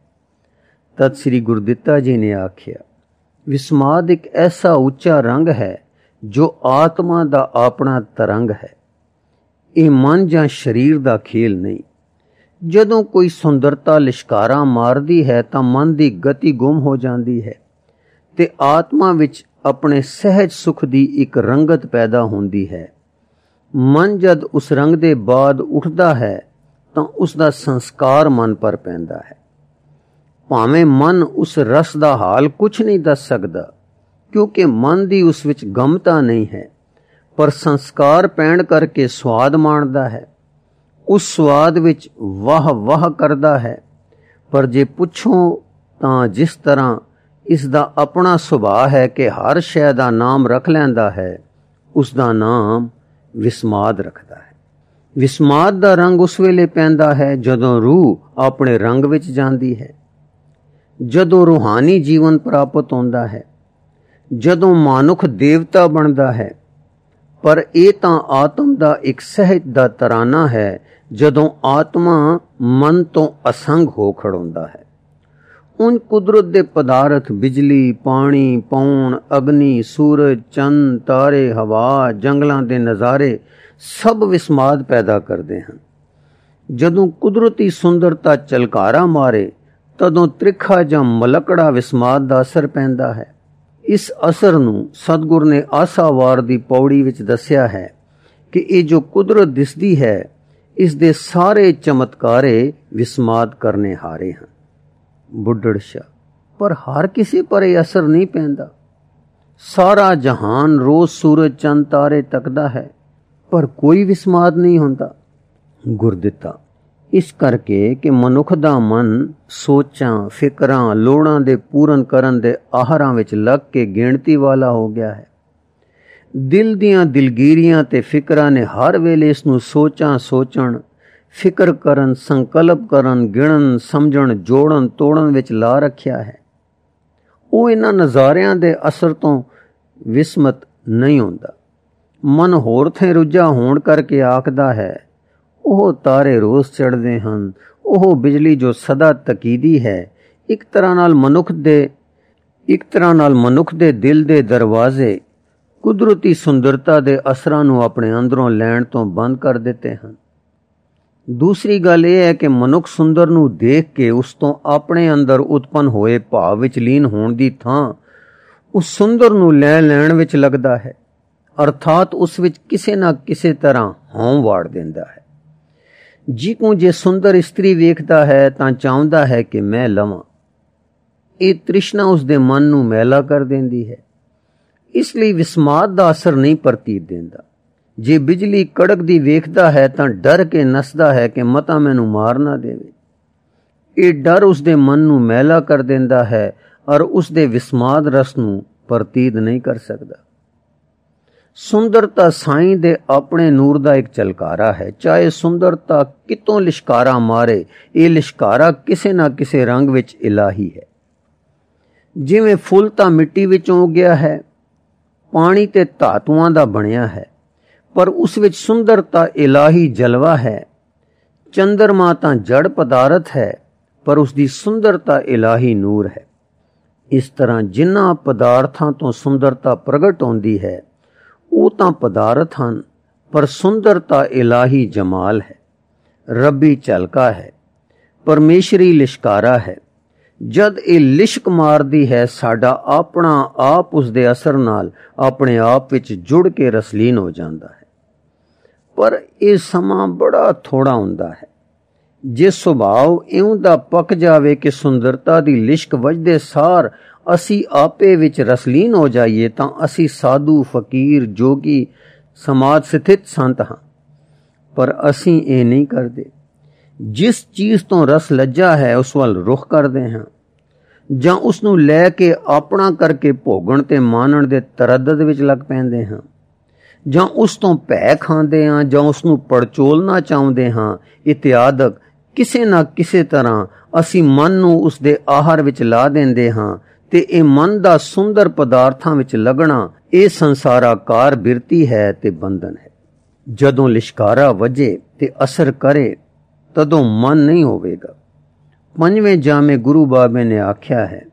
ਤਦ ਸ੍ਰੀ ਗੁਰਦਿੱਤਾ ਜੀ ਨੇ ਆਖਿਆ, ਵਿਸਮਾਦ ਇੱਕ ਐਸਾ ਉੱਚਾ ਰੰਗ ਹੈ ਜੋ ਆਤਮਾ ਦਾ ਆਪਣਾ ਤਰੰਗ ਹੈ। ਇਹ ਮਨ ਜਾਂ ਸਰੀਰ ਦਾ ਖੇਲ ਨਹੀਂ। ਜਦੋਂ ਕੋਈ ਸੁੰਦਰਤਾ ਲਿਸ਼ਕਾਰਾ ਮਾਰਦੀ ਹੈ ਤਾਂ ਮਨ ਦੀ ਗਤੀ ਗੁੰਮ ਹੋ ਜਾਂਦੀ ਹੈ ਤੇ ਆਤਮਾ ਵਿੱਚ ਆਪਣੇ ਸਹਿਜ ਸੁਖ ਦੀ ਇੱਕ ਰੰਗਤ ਪੈਦਾ ਹੁੰਦੀ ਹੈ। ਮਨ ਜਦ ਉਸ ਰੰਗ ਦੇ ਬਾਅਦ ਉੱਠਦਾ ਹੈ ਤਾਂ ਉਸ ਦਾ ਸੰਸਕਾਰ ਮਨ ਪਰ ਪੈਂਦਾ ਹੈ। ਭਾਵੇਂ ਮਨ ਉਸ ਰਸ ਦਾ ਹਾਲ ਕੁਛ ਨਹੀਂ ਦੱਸ ਸਕਦਾ, ਕਿਉਂਕਿ ਮਨ ਦੀ ਉਸ ਵਿੱਚ ਗਮਤਾ ਨਹੀਂ ਹੈ, ਪਰ ਸੰਸਕਾਰ ਪੈਣ ਕਰਕੇ ਸਵਾਦ ਮਾਣਦਾ ਹੈ। ਉਸ ਸਵਾਦ ਵਿੱਚ ਵਾਹ ਵਾਹ ਕਰਦਾ ਹੈ। ਪਰ ਜੇ ਪੁੱਛੋ ਤਾਂ ਜਿਸ ਤਰ੍ਹਾਂ ਇਸ ਦਾ ਆਪਣਾ ਸੁਭਾਅ ਹੈ ਕਿ ਹਰ ਸ਼ੈ ਦਾ ਨਾਮ ਰੱਖ ਲੈਂਦਾ ਹੈ, ਉਸ ਦਾ ਨਾਮ ਵਿਸਮਾਦ ਰੱਖਦਾ ਹੈ। ਵਿਸਮਾਦ ਦਾ ਰੰਗ ਉਸ ਵੇਲੇ ਪੈਂਦਾ ਹੈ ਜਦੋਂ ਰੂਹ ਆਪਣੇ ਰੰਗ ਵਿੱਚ ਜਾਂਦੀ ਹੈ, ਜਦੋਂ ਰੂਹਾਨੀ ਜੀਵਨ ਪ੍ਰਾਪਤ ਹੁੰਦਾ ਹੈ, ਜਦੋਂ ਮਨੁੱਖ ਦੇਵਤਾ ਬਣਦਾ ਹੈ। ਪਰ ਇਹ ਤਾਂ ਆਤਮ ਦਾ ਇੱਕ ਸਹਿਜ ਦਾ ਤਰਾਨਾ ਹੈ ਜਦੋਂ ਆਤਮਾ ਮਨ ਤੋਂ ਅਸੰਗ ਹੋ ਖੜੋਂਦਾ ਹੈ। ਉਨ ਕੁਦਰਤ ਦੇ ਪਦਾਰਥ ਬਿਜਲੀ, ਪਾਣੀ, ਪੌਣ, ਅਗਨੀ, ਸੂਰਜ, ਚੰਨ, ਤਾਰੇ, ਹਵਾ, ਜੰਗਲਾਂ ਦੇ ਨਜ਼ਾਰੇ ਸਭ ਵਿਸਮਾਦ ਪੈਦਾ ਕਰਦੇ ਹਨ। ਜਦੋਂ ਕੁਦਰਤੀ ਸੁੰਦਰਤਾ ਝਲਕਾਰਾ ਮਾਰੇ ਤਦੋਂ ਤ੍ਰਿਖਾ ਜਾਂ ਮਲਕੜਾ ਵਿਸਮਾਦ ਦਾ ਅਸਰ ਪੈਂਦਾ ਹੈ। ਇਸ ਅਸਰ ਨੂੰ ਸਤਿਗੁਰ ਨੇ ਆਸਾਵਾਰ ਦੀ ਪੌੜੀ ਵਿੱਚ ਦੱਸਿਆ ਹੈ ਕਿ ਇਹ ਜੋ ਕੁਦਰਤ ਦਿਸਦੀ ਹੈ, ਇਸ ਦੇ ਸਾਰੇ ਚਮਤਕਾਰੇ ਵਿਸਮਾਦ ਕਰਨੇ ਹਾਰੇ ਹਨ। ਬੁੱਢੜ ਸ਼ਾਹ, ਪਰ ਹਰ ਕਿਸੇ ਪਰ ਇਹ ਅਸਰ ਨਹੀਂ ਪੈਂਦਾ। ਸਾਰਾ ਜਹਾਨ ਰੋਜ਼ ਸੂਰਜ ਚੰਦ ਤਾਰੇ ਤੱਕਦਾ ਹੈ, ਪਰ ਕੋਈ ਵਿਸਮਾਦ ਨਹੀਂ ਹੁੰਦਾ। ਗੁਰਦਿੱਤਾ, ਇਸ ਕਰਕੇ ਕਿ ਮਨੁੱਖ ਦਾ ਮਨ ਸੋਚਾਂ, ਫਿਕਰਾਂ, ਲੋੜਾਂ ਦੇ ਪੂਰਨ ਕਰਨ ਦੇ ਆਹਾਰਾਂ ਵਿੱਚ ਲੱਗ ਕੇ ਗਿਣਤੀ ਵਾਲਾ ਹੋ ਗਿਆ ਹੈ। ਦਿਲ ਦੀਆਂ ਦਿਲਗੀਰੀਆਂ ਤੇ ਫਿਕਰਾਂ ਨੇ ਹਰ ਵੇਲੇ ਇਸ ਨੂੰ ਸੋਚਾਂ ਸੋਚਣ, ਫਿਕਰ ਕਰਨ, ਸੰਕਲਪ ਕਰਨ, ਗਿਣਨ, ਸਮਝਣ, ਜੋੜਨ, ਤੋੜਨ ਵਿੱਚ ਲਾ ਰੱਖਿਆ ਹੈ। ਉਹ ਇਹਨਾਂ ਨਜ਼ਾਰਿਆਂ ਦੇ ਅਸਰ ਤੋਂ ਵਿਸਮਤ ਨਹੀਂ ਹੁੰਦਾ। ਮਨ ਹੋਰ ਥਾਂ ਰੁੱਝਾ ਹੋਣ ਕਰਕੇ ਆਖਦਾ ਹੈ, ਉਹ ਤਾਰੇ ਰੋਜ਼ ਚੜ੍ਹਦੇ ਹਨ, ਉਹ ਬਿਜਲੀ ਜੋ ਸਦਾ ਤਕੀਦੀ ਹੈ। ਇੱਕ ਤਰ੍ਹਾਂ ਨਾਲ ਮਨੁੱਖ ਦੇ ਇੱਕ ਤਰ੍ਹਾਂ ਨਾਲ ਮਨੁੱਖ ਦੇ ਦਿਲ ਦੇ ਦਰਵਾਜ਼ੇ ਕੁਦਰਤੀ ਸੁੰਦਰਤਾ ਦੇ ਅਸਰਾਂ ਨੂੰ ਆਪਣੇ ਅੰਦਰੋਂ ਲੈਣ ਤੋਂ ਬੰਦ ਕਰ ਦਿੱਤੇ ਹਨ। ਦੂਸਰੀ ਗੱਲ ਇਹ ਹੈ ਕਿ ਮਨੁੱਖ ਸੁੰਦਰ ਨੂੰ ਦੇਖ ਕੇ ਉਸ ਤੋਂ ਆਪਣੇ ਅੰਦਰ ਉਤਪੰਨ ਹੋਏ ਭਾਵ ਵਿੱਚ ਲੀਨ ਹੋਣ ਦੀ ਥਾਂ ਉਸ ਸੁੰਦਰ ਨੂੰ ਲੈ ਲੈਣ ਵਿੱਚ ਲੱਗਦਾ ਹੈ। ਅਰਥਾਤ ਉਸ ਵਿੱਚ ਕਿਸੇ ਨਾ ਕਿਸੇ ਤਰ੍ਹਾਂ ਹਉਂ ਵਾੜ ਦਿੰਦਾ ਹੈ। ਜਿਹਨੂੰ ਜੇ ਸੁੰਦਰ ਇਸਤਰੀ ਵੇਖਦਾ ਹੈ ਤਾਂ ਚਾਹੁੰਦਾ ਹੈ ਕਿ ਮੈਂ ਲਵਾਂ। ਇਹ ਤ੍ਰਿਸ਼ਨਾ ਉਸ ਦੇ ਮਨ ਨੂੰ ਮੈਲਾ ਕਰ ਦਿੰਦੀ ਹੈ, ਇਸ ਲਈ ਵਿਸਮਾਦ ਦਾ ਅਸਰ ਨਹੀਂ ਪ੍ਰਤੀਤ ਦਿੰਦਾ। ਜੇ ਬਿਜਲੀ ਕੜਕਦੀ ਵੇਖਦਾ ਹੈ ਤਾਂ ਡਰ ਕੇ ਨੱਸਦਾ ਹੈ ਕਿ ਮਤਾ ਮੈਨੂੰ ਮਾਰ ਨਾ ਦੇਵੇ। ਇਹ ਡਰ ਉਸ ਦੇ ਮਨ ਨੂੰ ਮੈਲਾ ਕਰ ਦਿੰਦਾ ਹੈ ਔਰ ਉਸ ਦੇ ਵਿਸਮਾਦ ਰਸ ਨੂੰ ਪ੍ਰਤੀਤ ਨਹੀਂ ਕਰ ਸਕਦਾ। ਸੁੰਦਰਤਾ ਸਾਈਂ ਦੇ ਆਪਣੇ ਨੂਰ ਦਾ ਇੱਕ ਝਲਕਾਰਾ ਹੈ। ਚਾਹੇ ਸੁੰਦਰਤਾ ਕਿਤੋਂ ਲਿਸ਼ਕਾਰਾ ਮਾਰੇ, ਇਹ ਲਿਸ਼ਕਾਰਾ ਕਿਸੇ ਨਾ ਕਿਸੇ ਰੰਗ ਵਿੱਚ ਇਲਾਹੀ ਹੈ। ਜਿਵੇਂ ਫੁੱਲ ਤਾਂ ਮਿੱਟੀ ਵਿੱਚੋਂ ਉੱਗਿਆ ਹੈ, ਪਾਣੀ ਤੇ ਧਾਤੂਆਂ ਦਾ ਬਣਿਆ ਹੈ, ਪਰ ਉਸ ਵਿੱਚ ਸੁੰਦਰਤਾ ਇਲਾਹੀ ਜਲਵਾ ਹੈ। ਚੰਦਰਮਾ ਤਾਂ ਜੜ ਪਦਾਰਥ ਹੈ, ਪਰ ਉਸ ਦੀ ਸੁੰਦਰਤਾ ਇਲਾਹੀ ਨੂਰ ਹੈ। ਇਸ ਤਰ੍ਹਾਂ ਜਿਨ੍ਹਾਂ ਪਦਾਰਥਾਂ ਤੋਂ ਸੁੰਦਰਤਾ ਪ੍ਰਗਟ ਹੁੰਦੀ ਹੈ ਉਹ ਤਾਂ ਪਦਾਰਥ ਹਨ, ਪਰ ਸੁੰਦਰਤਾ ਇਲਾਹੀ ਜਮਾਲ ਹੈ, ਰੱਬੀ ਝਲਕਾ ਹੈ, ਪਰਮੇਸ਼ਰੀ ਲਿਸ਼ਕਾਰਾ ਹੈ। ਜਦ ਇਹ ਲਿਸ਼ਕ ਮਾਰਦੀ ਹੈ, ਸਾਡਾ ਆਪਣਾ ਆਪ ਉਸ ਦੇ ਅਸਰ ਨਾਲ ਆਪਣੇ ਆਪ ਵਿੱਚ ਜੁੜ ਕੇ ਰਸਲੀਨ ਹੋ ਜਾਂਦਾ ਹੈ। ਪਰ ਇਹ ਸਮਾਂ ਬੜਾ ਥੋੜਾ ਹੁੰਦਾ ਹੈ। ਜੇ ਸੁਭਾਅ ਇਉਂ ਦਾ ਪੱਕ ਜਾਵੇ ਕਿ ਸੁੰਦਰਤਾ ਦੀ ਲਿਸ਼ਕ ਵੱਜਦੇ ਸਾਰ ਅਸੀਂ ਆਪੇ ਵਿੱਚ ਰਸਲੀਨ ਹੋ ਜਾਈਏ ਤਾਂ ਅਸੀਂ ਸਾਧੂ, ਫਕੀਰ, ਜੋਗੀ, ਸਮਾਜ ਸਥਿਤ ਸੰਤ ਹਾਂ। ਪਰ ਅਸੀਂ ਇਹ ਨਹੀਂ ਕਰਦੇ। ਜਿਸ ਚੀਜ਼ ਤੋਂ ਰਸ ਲੱਜਾ ਹੈ ਉਸ ਵੱਲ ਰੁਖ ਕਰਦੇ ਹਾਂ, ਜਾਂ ਉਸ ਨੂੰ ਲੈ ਕੇ ਆਪਣਾ ਕਰਕੇ ਭੋਗਣ ਤੇ ਮਾਨਣ ਦੇ ਤਰੱਦਦ ਵਿੱਚ ਲੱਗ ਪੈਂਦੇ ਹਾਂ, ਜਾਂ ਉਸ ਤੋਂ ਭੈ ਖਾਂਦੇ ਹਾਂ, ਜਾਂ ਉਸ ਨੂੰ ਪੜਚੋਲਣਾ ਚਾਹੁੰਦੇ ਹਾਂ। ਇਤਿਆਦਕ ਕਿਸੇ ਨਾ ਕਿਸੇ ਤਰ੍ਹਾਂ ਅਸੀਂ ਮਨ ਨੂੰ ਉਸ ਦੇ ਆਹਾਰ ਵਿੱਚ ਲਾ ਦਿੰਦੇ ਹਾਂ ਤੇ ਇਹ ਮਨ ਦਾ ਸੁੰਦਰ ਪਦਾਰਥਾਂ ਵਿੱਚ ਲੱਗਣਾ ਇਹ ਸੰਸਾਰਾਕਾਰ ਬਿਰਤੀ ਹੈ ਤੇ ਬੰਧਨ ਹੈ। ਜਦੋਂ ਲਿਸ਼ਕਾਰਾ ਵਜੇ ਤੇ ਅਸਰ ਕਰੇ ਤਦੋਂ ਮਨ ਨਹੀਂ ਹੋਵੇਗਾ। ਪੰਜਵੇਂ ਜਾਮੇ ਗੁਰੂ ਬਾਬੇ ਨੇ ਆਖਿਆ ਹੈ,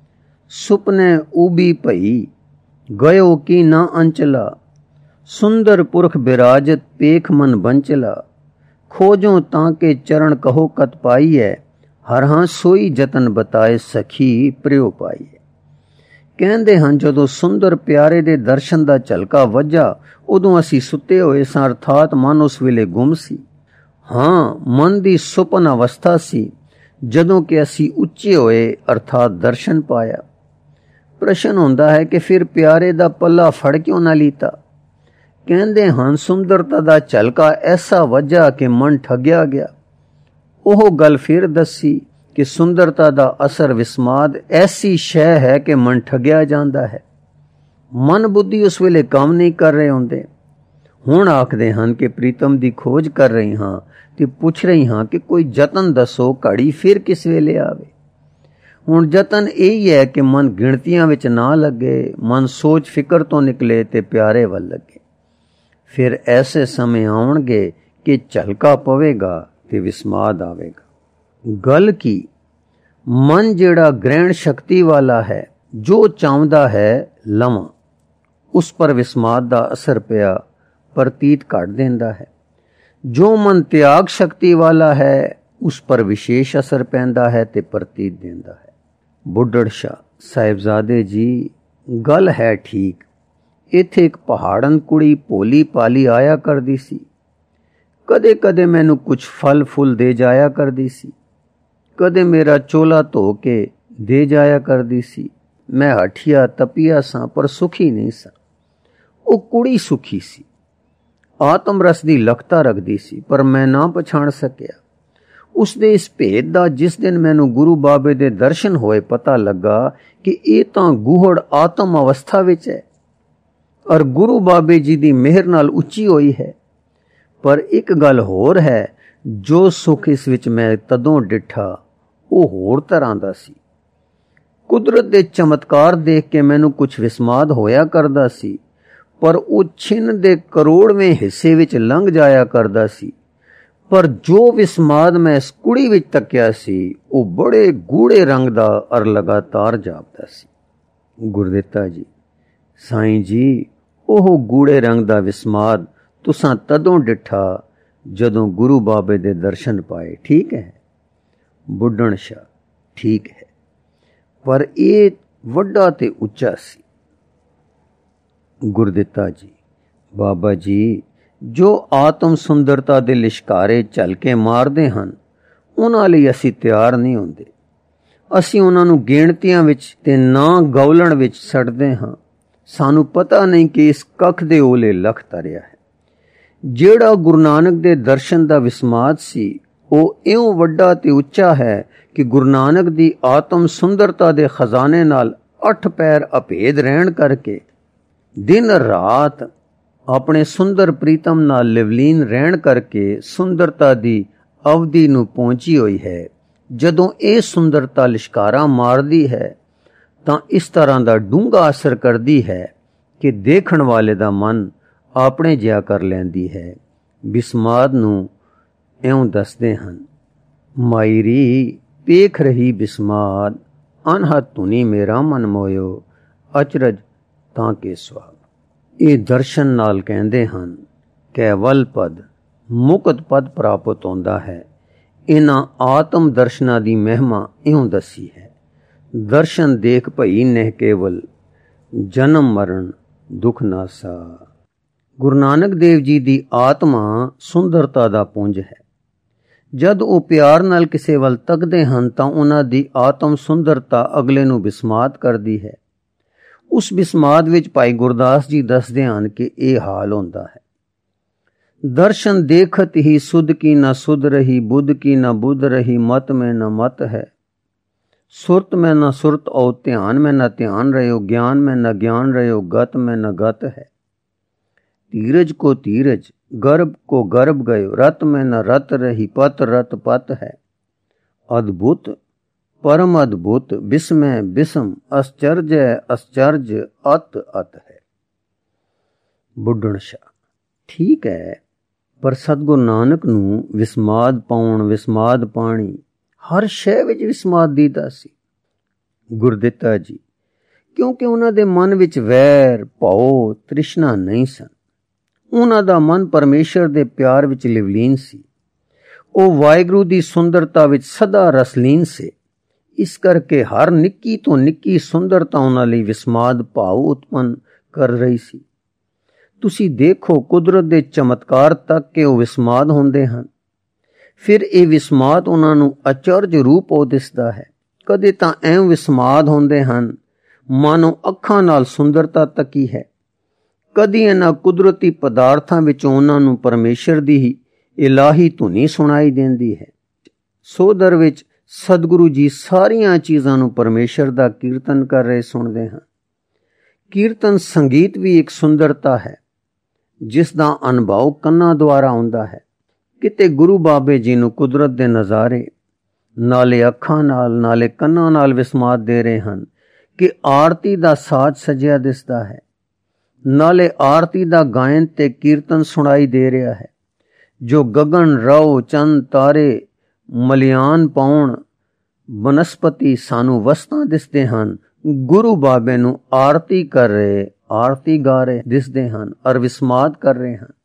ਸੁਪਨੇ ਉਬੀ ਭਈ ਗਇਓ ਕੀ ਨਾ ਅੰਚਲਾ, ਸੁੰਦਰ ਪੁਰਖ ਬਿਰਾਜਤ ਪੇਖ ਮਨ ਬੰਚਲਾ, ਖੋਜੋ ਤਾਂ ਕੇ ਚਰਨ ਕਹੋ ਕਤ ਪਾਈ ਹੈ, ਹਰ ਹਾਂ ਸੋਈ ਜਤਨ ਬਤਾਏ ਸਖੀ ਪ੍ਰਿਓ ਪਾਈ ਹੈ। ਕਹਿੰਦੇ ਹਨ ਜਦੋਂ ਸੁੰਦਰ ਪਿਆਰੇ ਦੇ ਦਰਸ਼ਨ ਦਾ ਝਲਕਾ ਵੱਜਾ ਉਦੋਂ ਅਸੀਂ ਸੁੱਤੇ ਹੋਏ ਸਾਂ, ਅਰਥਾਤ ਮਨ ਉਸ ਵੇਲੇ ਗੁੰਮ ਸੀ। ਹਾਂ, ਮਨ ਦੀ ਸੁਪਨ ਅਵਸਥਾ ਸੀ ਜਦੋਂ ਕਿ ਅਸੀਂ ਉੱਚੇ ਹੋਏ ਅਰਥਾਤ ਦਰਸ਼ਨ ਪਾਇਆ। ਪ੍ਰਸ਼ਨ ਹੁੰਦਾ ਹੈ ਕਿ ਫਿਰ ਪਿਆਰੇ ਦਾ ਪੱਲਾ ਫੜ ਕਿਉਂ ਨਾ ਲੀਤਾ। ਕਹਿੰਦੇ ਹਨ ਸੁੰਦਰਤਾ ਦਾ ਝਲਕਾ ਐਸਾ ਵੱਜਾ ਕਿ ਮਨ ਠੱਗਿਆ ਗਿਆ। ਉਹ ਗੱਲ ਫਿਰ ਦੱਸੀ ਕਿ ਸੁੰਦਰਤਾ ਦਾ ਅਸਰ ਵਿਸਮਾਦ ਐਸੀ ਸ਼ੈ ਹੈ ਕਿ ਮਨ ਠੱਗਿਆ ਜਾਂਦਾ ਹੈ। ਮਨ ਬੁੱਧੀ ਉਸ ਵੇਲੇ ਕੰਮ ਨਹੀਂ ਕਰ ਰਹੇ ਹੁੰਦੇ। ਹੁਣ ਆਖਦੇ ਹਨ ਕਿ ਪ੍ਰੀਤਮ ਦੀ ਖੋਜ ਕਰ ਰਹੀ ਹਾਂ ਤੇ ਪੁੱਛ ਰਹੀ ਹਾਂ ਕਿ ਕੋਈ ਯਤਨ ਦੱਸੋ, ਘੜੀ ਫਿਰ ਕਿਸ ਵੇਲੇ ਆਵੇ। ਹੁਣ ਯਤਨ ਇਹੀ ਹੈ ਕਿ ਮਨ ਗਿਣਤੀਆਂ ਵਿੱਚ ਨਾ ਲੱਗੇ, ਮਨ ਸੋਚ ਫਿਕਰ ਤੋਂ ਨਿਕਲੇ ਤੇ ਪਿਆਰੇ ਵੱਲ ਲੱਗੇ। ਫਿਰ ਐਸੇ ਸਮੇਂ ਆਉਣਗੇ ਕਿ ਝਲਕਾ ਪਵੇਗਾ ਤੇ ਵਿਸਮਾਦ ਆਵੇਗਾ। ਗੱਲ ਕੀ, ਮਨ ਜਿਹੜਾ ਗ੍ਰਹਿਣ ਸ਼ਕਤੀ ਵਾਲਾ ਹੈ, ਜੋ ਚਾਹੁੰਦਾ ਹੈ ਲਵਾਂ, ਉਸ ਪਰ ਵਿਸਮਾਦ ਦਾ ਅਸਰ ਪਿਆ ਪ੍ਰਤੀਤ ਘਟ ਦਿੰਦਾ ਹੈ। ਜੋ ਮਨ ਤਿਆਗ ਸ਼ਕਤੀ ਵਾਲਾ ਹੈ ਉਸ ਪਰ ਵਿਸ਼ੇਸ਼ ਅਸਰ ਪੈਂਦਾ ਹੈ ਤੇ ਪ੍ਰਤੀਤ ਦਿੰਦਾ ਹੈ। ਬੁੱਢੜ ਸ਼ਾਹ ਸਾਹਿਬਜ਼ਾਦੇ ਜੀ, ਗੱਲ ਹੈ ਠੀਕ। ਇੱਥੇ ਇੱਕ ਪਹਾੜਨ ਕੁੜੀ ਭੋਲੀ ਪਾਲੀ ਆਇਆ ਕਰਦੀ ਸੀ। ਕਦੇ ਕਦੇ ਮੈਨੂੰ ਕੁਝ ਫਲ ਫੁੱਲ ਦੇ ਜਾਇਆ ਕਰਦੀ ਸੀ, ਕਦੇ ਮੇਰਾ ਚੋਲਾ ਧੋ ਕੇ ਦੇ ਜਾਇਆ ਕਰਦੀ ਸੀ। ਮੈਂ ਹਠੀਆ ਤਪੀਆ ਸਾਂ ਪਰ ਸੁਖੀ ਨਹੀਂ ਸਾਂ। ਉਹ ਕੁੜੀ ਸੁਖੀ ਸੀ, ਆਤਮ ਰਸ ਦੀ ਲਖਤਾ ਰੱਖਦੀ ਸੀ, ਪਰ ਮੈਂ ਨਾ ਪਛਾਣ ਸਕਿਆ। ਉਸ ਦੇ ਇਸ ਭੇਦ ਦਾ ਜਿਸ ਦਿਨ ਮੈਨੂੰ ਗੁਰੂ ਬਾਬੇ ਦੇ ਦਰਸ਼ਨ ਹੋਏ ਪਤਾ ਲੱਗਾ ਕਿ ਇਹ ਤਾਂ ਗੂਹੜ ਆਤਮ ਅਵਸਥਾ ਵਿੱਚ ਹੈ ਔਰ ਗੁਰੂ ਬਾਬੇ ਜੀ ਦੀ ਮਿਹਰ ਨਾਲ ਉੱਚੀ ਹੋਈ ਹੈ। ਪਰ ਇੱਕ ਗੱਲ ਹੋਰ ਹੈ, ਜੋ ਸੁੱਖ ਇਸ ਵਿੱਚ ਮੈਂ ਤਦੋਂ ਡਿੱਠਾ ਉਹ ਹੋਰ ਤਰ੍ਹਾਂ ਦਾ ਸੀ। ਕੁਦਰਤ ਦੇ ਚਮਤਕਾਰ ਦੇਖ ਕੇ ਮੈਨੂੰ ਕੁਝ ਵਿਸਮਾਦ ਹੋਇਆ ਕਰਦਾ ਸੀ, ਪਰ ਉਹ ਛਿਨ ਦੇ ਕਰੋੜਵੇਂ ਹਿੱਸੇ ਵਿੱਚ ਲੰਘ ਜਾਇਆ ਕਰਦਾ ਸੀ। ਪਰ ਜੋ ਵਿਸਮਾਦ ਮੈਂ ਇਸ ਕੁੜੀ ਵਿੱਚ ਤੱਕਿਆ ਸੀ ਉਹ ਬੜੇ ਗੂੜੇ ਰੰਗ ਦਾ ਔਰ ਲਗਾਤਾਰ ਜਾਪਦਾ ਸੀ। ਗੁਰਦਿੱਤਾ ਜੀ, ਸਾਈਂ ਜੀ, ਉਹ ਗੂੜੇ ਰੰਗ ਦਾ ਵਿਸਮਾਦ ਤੁਸਾਂ ਤਦੋਂ ਡਿੱਠਾ ਜਦੋਂ ਗੁਰੂ ਬਾਬੇ ਦੇ ਦਰਸ਼ਨ ਪਾਏ, ਠੀਕ ਹੈ। ਬੁੱਢਣ ਸ਼ਾਹ, ਠੀਕ ਹੈ, ਪਰ ਇਹ ਵੱਡਾ ਤੇ ਉੱਚਾ ਸੀ। ਗੁਰਦਿੱਤਾ ਜੀ, ਬਾਬਾ ਜੀ, ਜੋ ਆਤਮ ਸੁੰਦਰਤਾ ਦੇ ਲਿਸ਼ਕਾਰੇ ਝਲਕੇ ਮਾਰਦੇ ਹਨ ਉਹਨਾਂ ਲਈ ਅਸੀਂ ਤਿਆਰ ਨਹੀਂ ਹੁੰਦੇ। ਅਸੀਂ ਉਹਨਾਂ ਨੂੰ ਗਿਣਤੀਆਂ ਵਿੱਚ ਤੇ ਨਾ ਗੌਲਣ ਵਿੱਚ ਛੱਡਦੇ ਹਾਂ। ਸਾਨੂੰ ਪਤਾ ਨਹੀਂ ਕਿ ਇਸ ਕੱਖ ਦੇ ਓਲੇ ਲੱਖ ਤਰਿਆ ਹੈ। ਜਿਹੜਾ ਗੁਰੂ ਨਾਨਕ ਦੇ ਦਰਸ਼ਨ ਦਾ ਵਿਸਮਾਦ ਸੀ ਉਹ ਇਉਂ ਵੱਡਾ ਤੇ ਉੱਚਾ ਹੈ ਕਿ ਗੁਰੂ ਨਾਨਕ ਦੀ ਆਤਮ ਸੁੰਦਰਤਾ ਦੇ ਖਜ਼ਾਨੇ ਨਾਲ ਅੱਠ ਪੈਰ ਅਭੇਦ ਰਹਿਣ ਕਰਕੇ ਦਿਨ ਰਾਤ ਆਪਣੇ ਸੁੰਦਰ ਪ੍ਰੀਤਮ ਨਾਲ ਲਿਵਲੀਨ ਰਹਿਣ ਕਰਕੇ ਸੁੰਦਰਤਾ ਦੀ ਅਵਧੀ ਨੂੰ ਪਹੁੰਚੀ ਹੋਈ ਹੈ। ਜਦੋਂ ਇਹ ਸੁੰਦਰਤਾ ਲਿਸ਼ਕਾਰਾ ਮਾਰਦੀ ਹੈ ਤਾਂ ਇਸ ਤਰ੍ਹਾਂ ਦਾ ਡੂੰਘਾ ਅਸਰ ਕਰਦੀ ਹੈ ਕਿ ਦੇਖਣ ਵਾਲੇ ਦਾ ਮਨ ਆਪਣੇ ਜਿਹਾ ਕਰ ਲੈਂਦੀ ਹੈ। ਬਿਸਮਾਦ ਨੂੰ ਇਉਂ ਦੱਸਦੇ ਹਨ, ਮਾਇਰੀ ਪੇਖ ਰਹੀ ਬਿਸਮਾਦ, ਅਨਹਦ ਧੁਨੀ ਮੇਰਾ ਮਨ ਮੋਇਓ, ਅਚਰਜ ਤਾਂ ਕੇ ਸੁਆਗ। ਇਹ ਦਰਸ਼ਨ ਨਾਲ ਕਹਿੰਦੇ ਹਨ ਕੈਵਲ ਪਦ ਮੁਕਤ ਪਦ ਪ੍ਰਾਪਤ ਹੁੰਦਾ ਹੈ। ਇਹਨਾਂ ਆਤਮ ਦਰਸ਼ਨਾਂ ਦੀ ਮਹਿਮਾ ਇਉਂ ਦੱਸੀ ਹੈ, ਦਰਸ਼ਨ ਦੇਖ ਭਈ ਨਹਿ ਕੇਵਲ, ਜਨਮ ਮਰਨ ਦੁੱਖ ਨਾਸਾ। ਗੁਰੂ ਨਾਨਕ ਦੇਵ ਜੀ ਦੀ ਆਤਮਾ ਸੁੰਦਰਤਾ ਦਾ ਪੁੰਜ ਹੈ। ਜਦ ਉਹ ਪਿਆਰ ਨਾਲ ਕਿਸੇ ਵੱਲ ਤੱਕਦੇ ਹਨ ਤਾਂ ਉਹਨਾਂ ਦੀ ਆਤਮ ਸੁੰਦਰਤਾ ਅਗਲੇ ਨੂੰ ਬਿਸਮਾਦ ਕਰਦੀ ਹੈ। ਉਸ ਬਿਸਮਾਦ ਵਿੱਚ ਭਾਈ ਗੁਰਦਾਸ ਜੀ ਦੱਸਦੇ ਹਨ ਕਿ ਇਹ ਹਾਲ ਹੁੰਦਾ ਹੈ, ਦਰਸ਼ਨ ਦੇਖਤ ਹੀ ਸੁਧ ਕੀ ਨਾ ਸੁਧ ਰਹੀ, ਬੁੱਧ ਕੀ ਨਾ ਬੁੱਧ ਰਹੀ, ਮਤ ਮੈਂ ਨਾ ਮਤ ਹੈ, ਸੁਰਤ ਮੈਂ ਨਾ ਸੁਰਤ ਔ, ਧਿਆਨ ਮੈਂ ਨਾ ਧਿਆਨ ਰਹਿਓ, ਗਿਆਨ ਮੈਂ ਨਾ ਗਿਆਨ ਰਹਿਓ, ਗਤ ਮੈਂ ਨਾ ਗਤ ਹੈ, ਧੀਰਜ को धीरज, गर्भ को गर्भ गयो, रत में न रत रही, पत रत पत है, अद्भुत परम अद्भुत, विस्मय विस्म, आश्चर्य आश्चर्य, अत अत है। बुढ़ण शाह ठीक है, पर सतगुरु नानक नूं विस्माद पाउण, विस्माद पाणी, हर शै विच विस्माद दीदा सी। गुरदित्ता जी क्योंकि उन्हां दे मन विच वैर भौ तृष्णा नहीं सन। ਉਹਨਾਂ ਦਾ ਮਨ ਪਰਮੇਸ਼ਰ ਦੇ ਪਿਆਰ ਵਿੱਚ ਲਿਵਲੀਨ ਸੀ। ਉਹ ਵਾਹਿਗੁਰੂ ਦੀ ਸੁੰਦਰਤਾ ਵਿੱਚ ਸਦਾ ਰਸਲੀਨ ਸੀ। ਇਸ ਕਰਕੇ ਹਰ ਨਿੱਕੀ ਤੋਂ ਨਿੱਕੀ ਸੁੰਦਰਤਾ ਉਹਨਾਂ ਲਈ ਵਿਸਮਾਦ ਭਾਵ ਉਤਪੰਨ ਕਰ ਰਹੀ ਸੀ। ਤੁਸੀਂ ਦੇਖੋ ਕੁਦਰਤ ਦੇ ਚਮਤਕਾਰ ਤੱਕ ਕਿ ਉਹ ਵਿਸਮਾਦ ਹੁੰਦੇ ਹਨ। ਫਿਰ ਇਹ ਵਿਸਮਾਦ ਉਹਨਾਂ ਨੂੰ ਅਚਰਜ ਰੂਪ ਉਹ ਦਿਸਦਾ ਹੈ। ਕਦੇ ਤਾਂ ਐਂ ਵਿਸਮਾਦ ਹੁੰਦੇ ਹਨ ਮਾਨੋ ਅੱਖਾਂ ਨਾਲ ਸੁੰਦਰਤਾ ਤੱਕੀ ਹੈ। ਕਦੀ ਇਹਨਾਂ ਕੁਦਰਤੀ ਪਦਾਰਥਾਂ ਵਿੱਚੋਂ ਉਹਨਾਂ ਨੂੰ ਪਰਮੇਸ਼ਰ ਦੀ ਹੀ ਇਲਾਹੀ ਧੁਨੀ ਸੁਣਾਈ ਦਿੰਦੀ ਹੈ। ਸੋਦਰ ਵਿੱਚ ਸਤਿਗੁਰੂ ਜੀ ਸਾਰੀਆਂ ਚੀਜ਼ਾਂ ਨੂੰ ਪਰਮੇਸ਼ਰ ਦਾ ਕੀਰਤਨ ਕਰ ਰਹੇ ਸੁਣਦੇ ਹਾਂ। ਕੀਰਤਨ ਸੰਗੀਤ ਵੀ ਇੱਕ ਸੁੰਦਰਤਾ ਹੈ ਜਿਸ ਦਾ ਅਨੁਭਵ ਕੰਨਾਂ ਦੁਆਰਾ ਹੁੰਦਾ ਹੈ। ਕਿਤੇ ਗੁਰੂ ਬਾਬੇ ਜੀ ਨੂੰ ਕੁਦਰਤ ਦੇ ਨਜ਼ਾਰੇ ਨਾਲੇ ਅੱਖਾਂ ਨਾਲ ਨਾਲੇ ਕੰਨਾਂ ਨਾਲ ਵਿਸਮਾਦ ਦੇ ਰਹੇ ਹਨ ਕਿ ਆਰਤੀ ਦਾ ਸਾਜ਼ ਸਜਿਆ ਦਿਸਦਾ ਹੈ, ਨਾਲੇ ਆਰਤੀ ਦਾ ਗਾਇਨ ਤੇ ਕੀਰਤਨ ਸੁਣਾਈ ਦੇ ਰਿਹਾ ਹੈ। ਜੋ ਗਗਨ ਰਉ ਚੰਦ ਤਾਰੇ ਮਲਿਆਨ ਪਾਉਣ ਬਨਸਪਤੀ ਸਾਨੂੰ ਵਸਤਾਂ ਦਿਸਦੇ ਹਨ। ਗੁਰੂ ਬਾਬੇ ਨੂੰ ਆਰਤੀ ਕਰ ਰਹੇ, ਆਰਤੀ ਗਾ ਰਹੇ ਦਿਸਦੇ ਹਨ ਔਰ ਵਿਸਮਾਦ ਕਰ ਰਹੇ ਹਨ।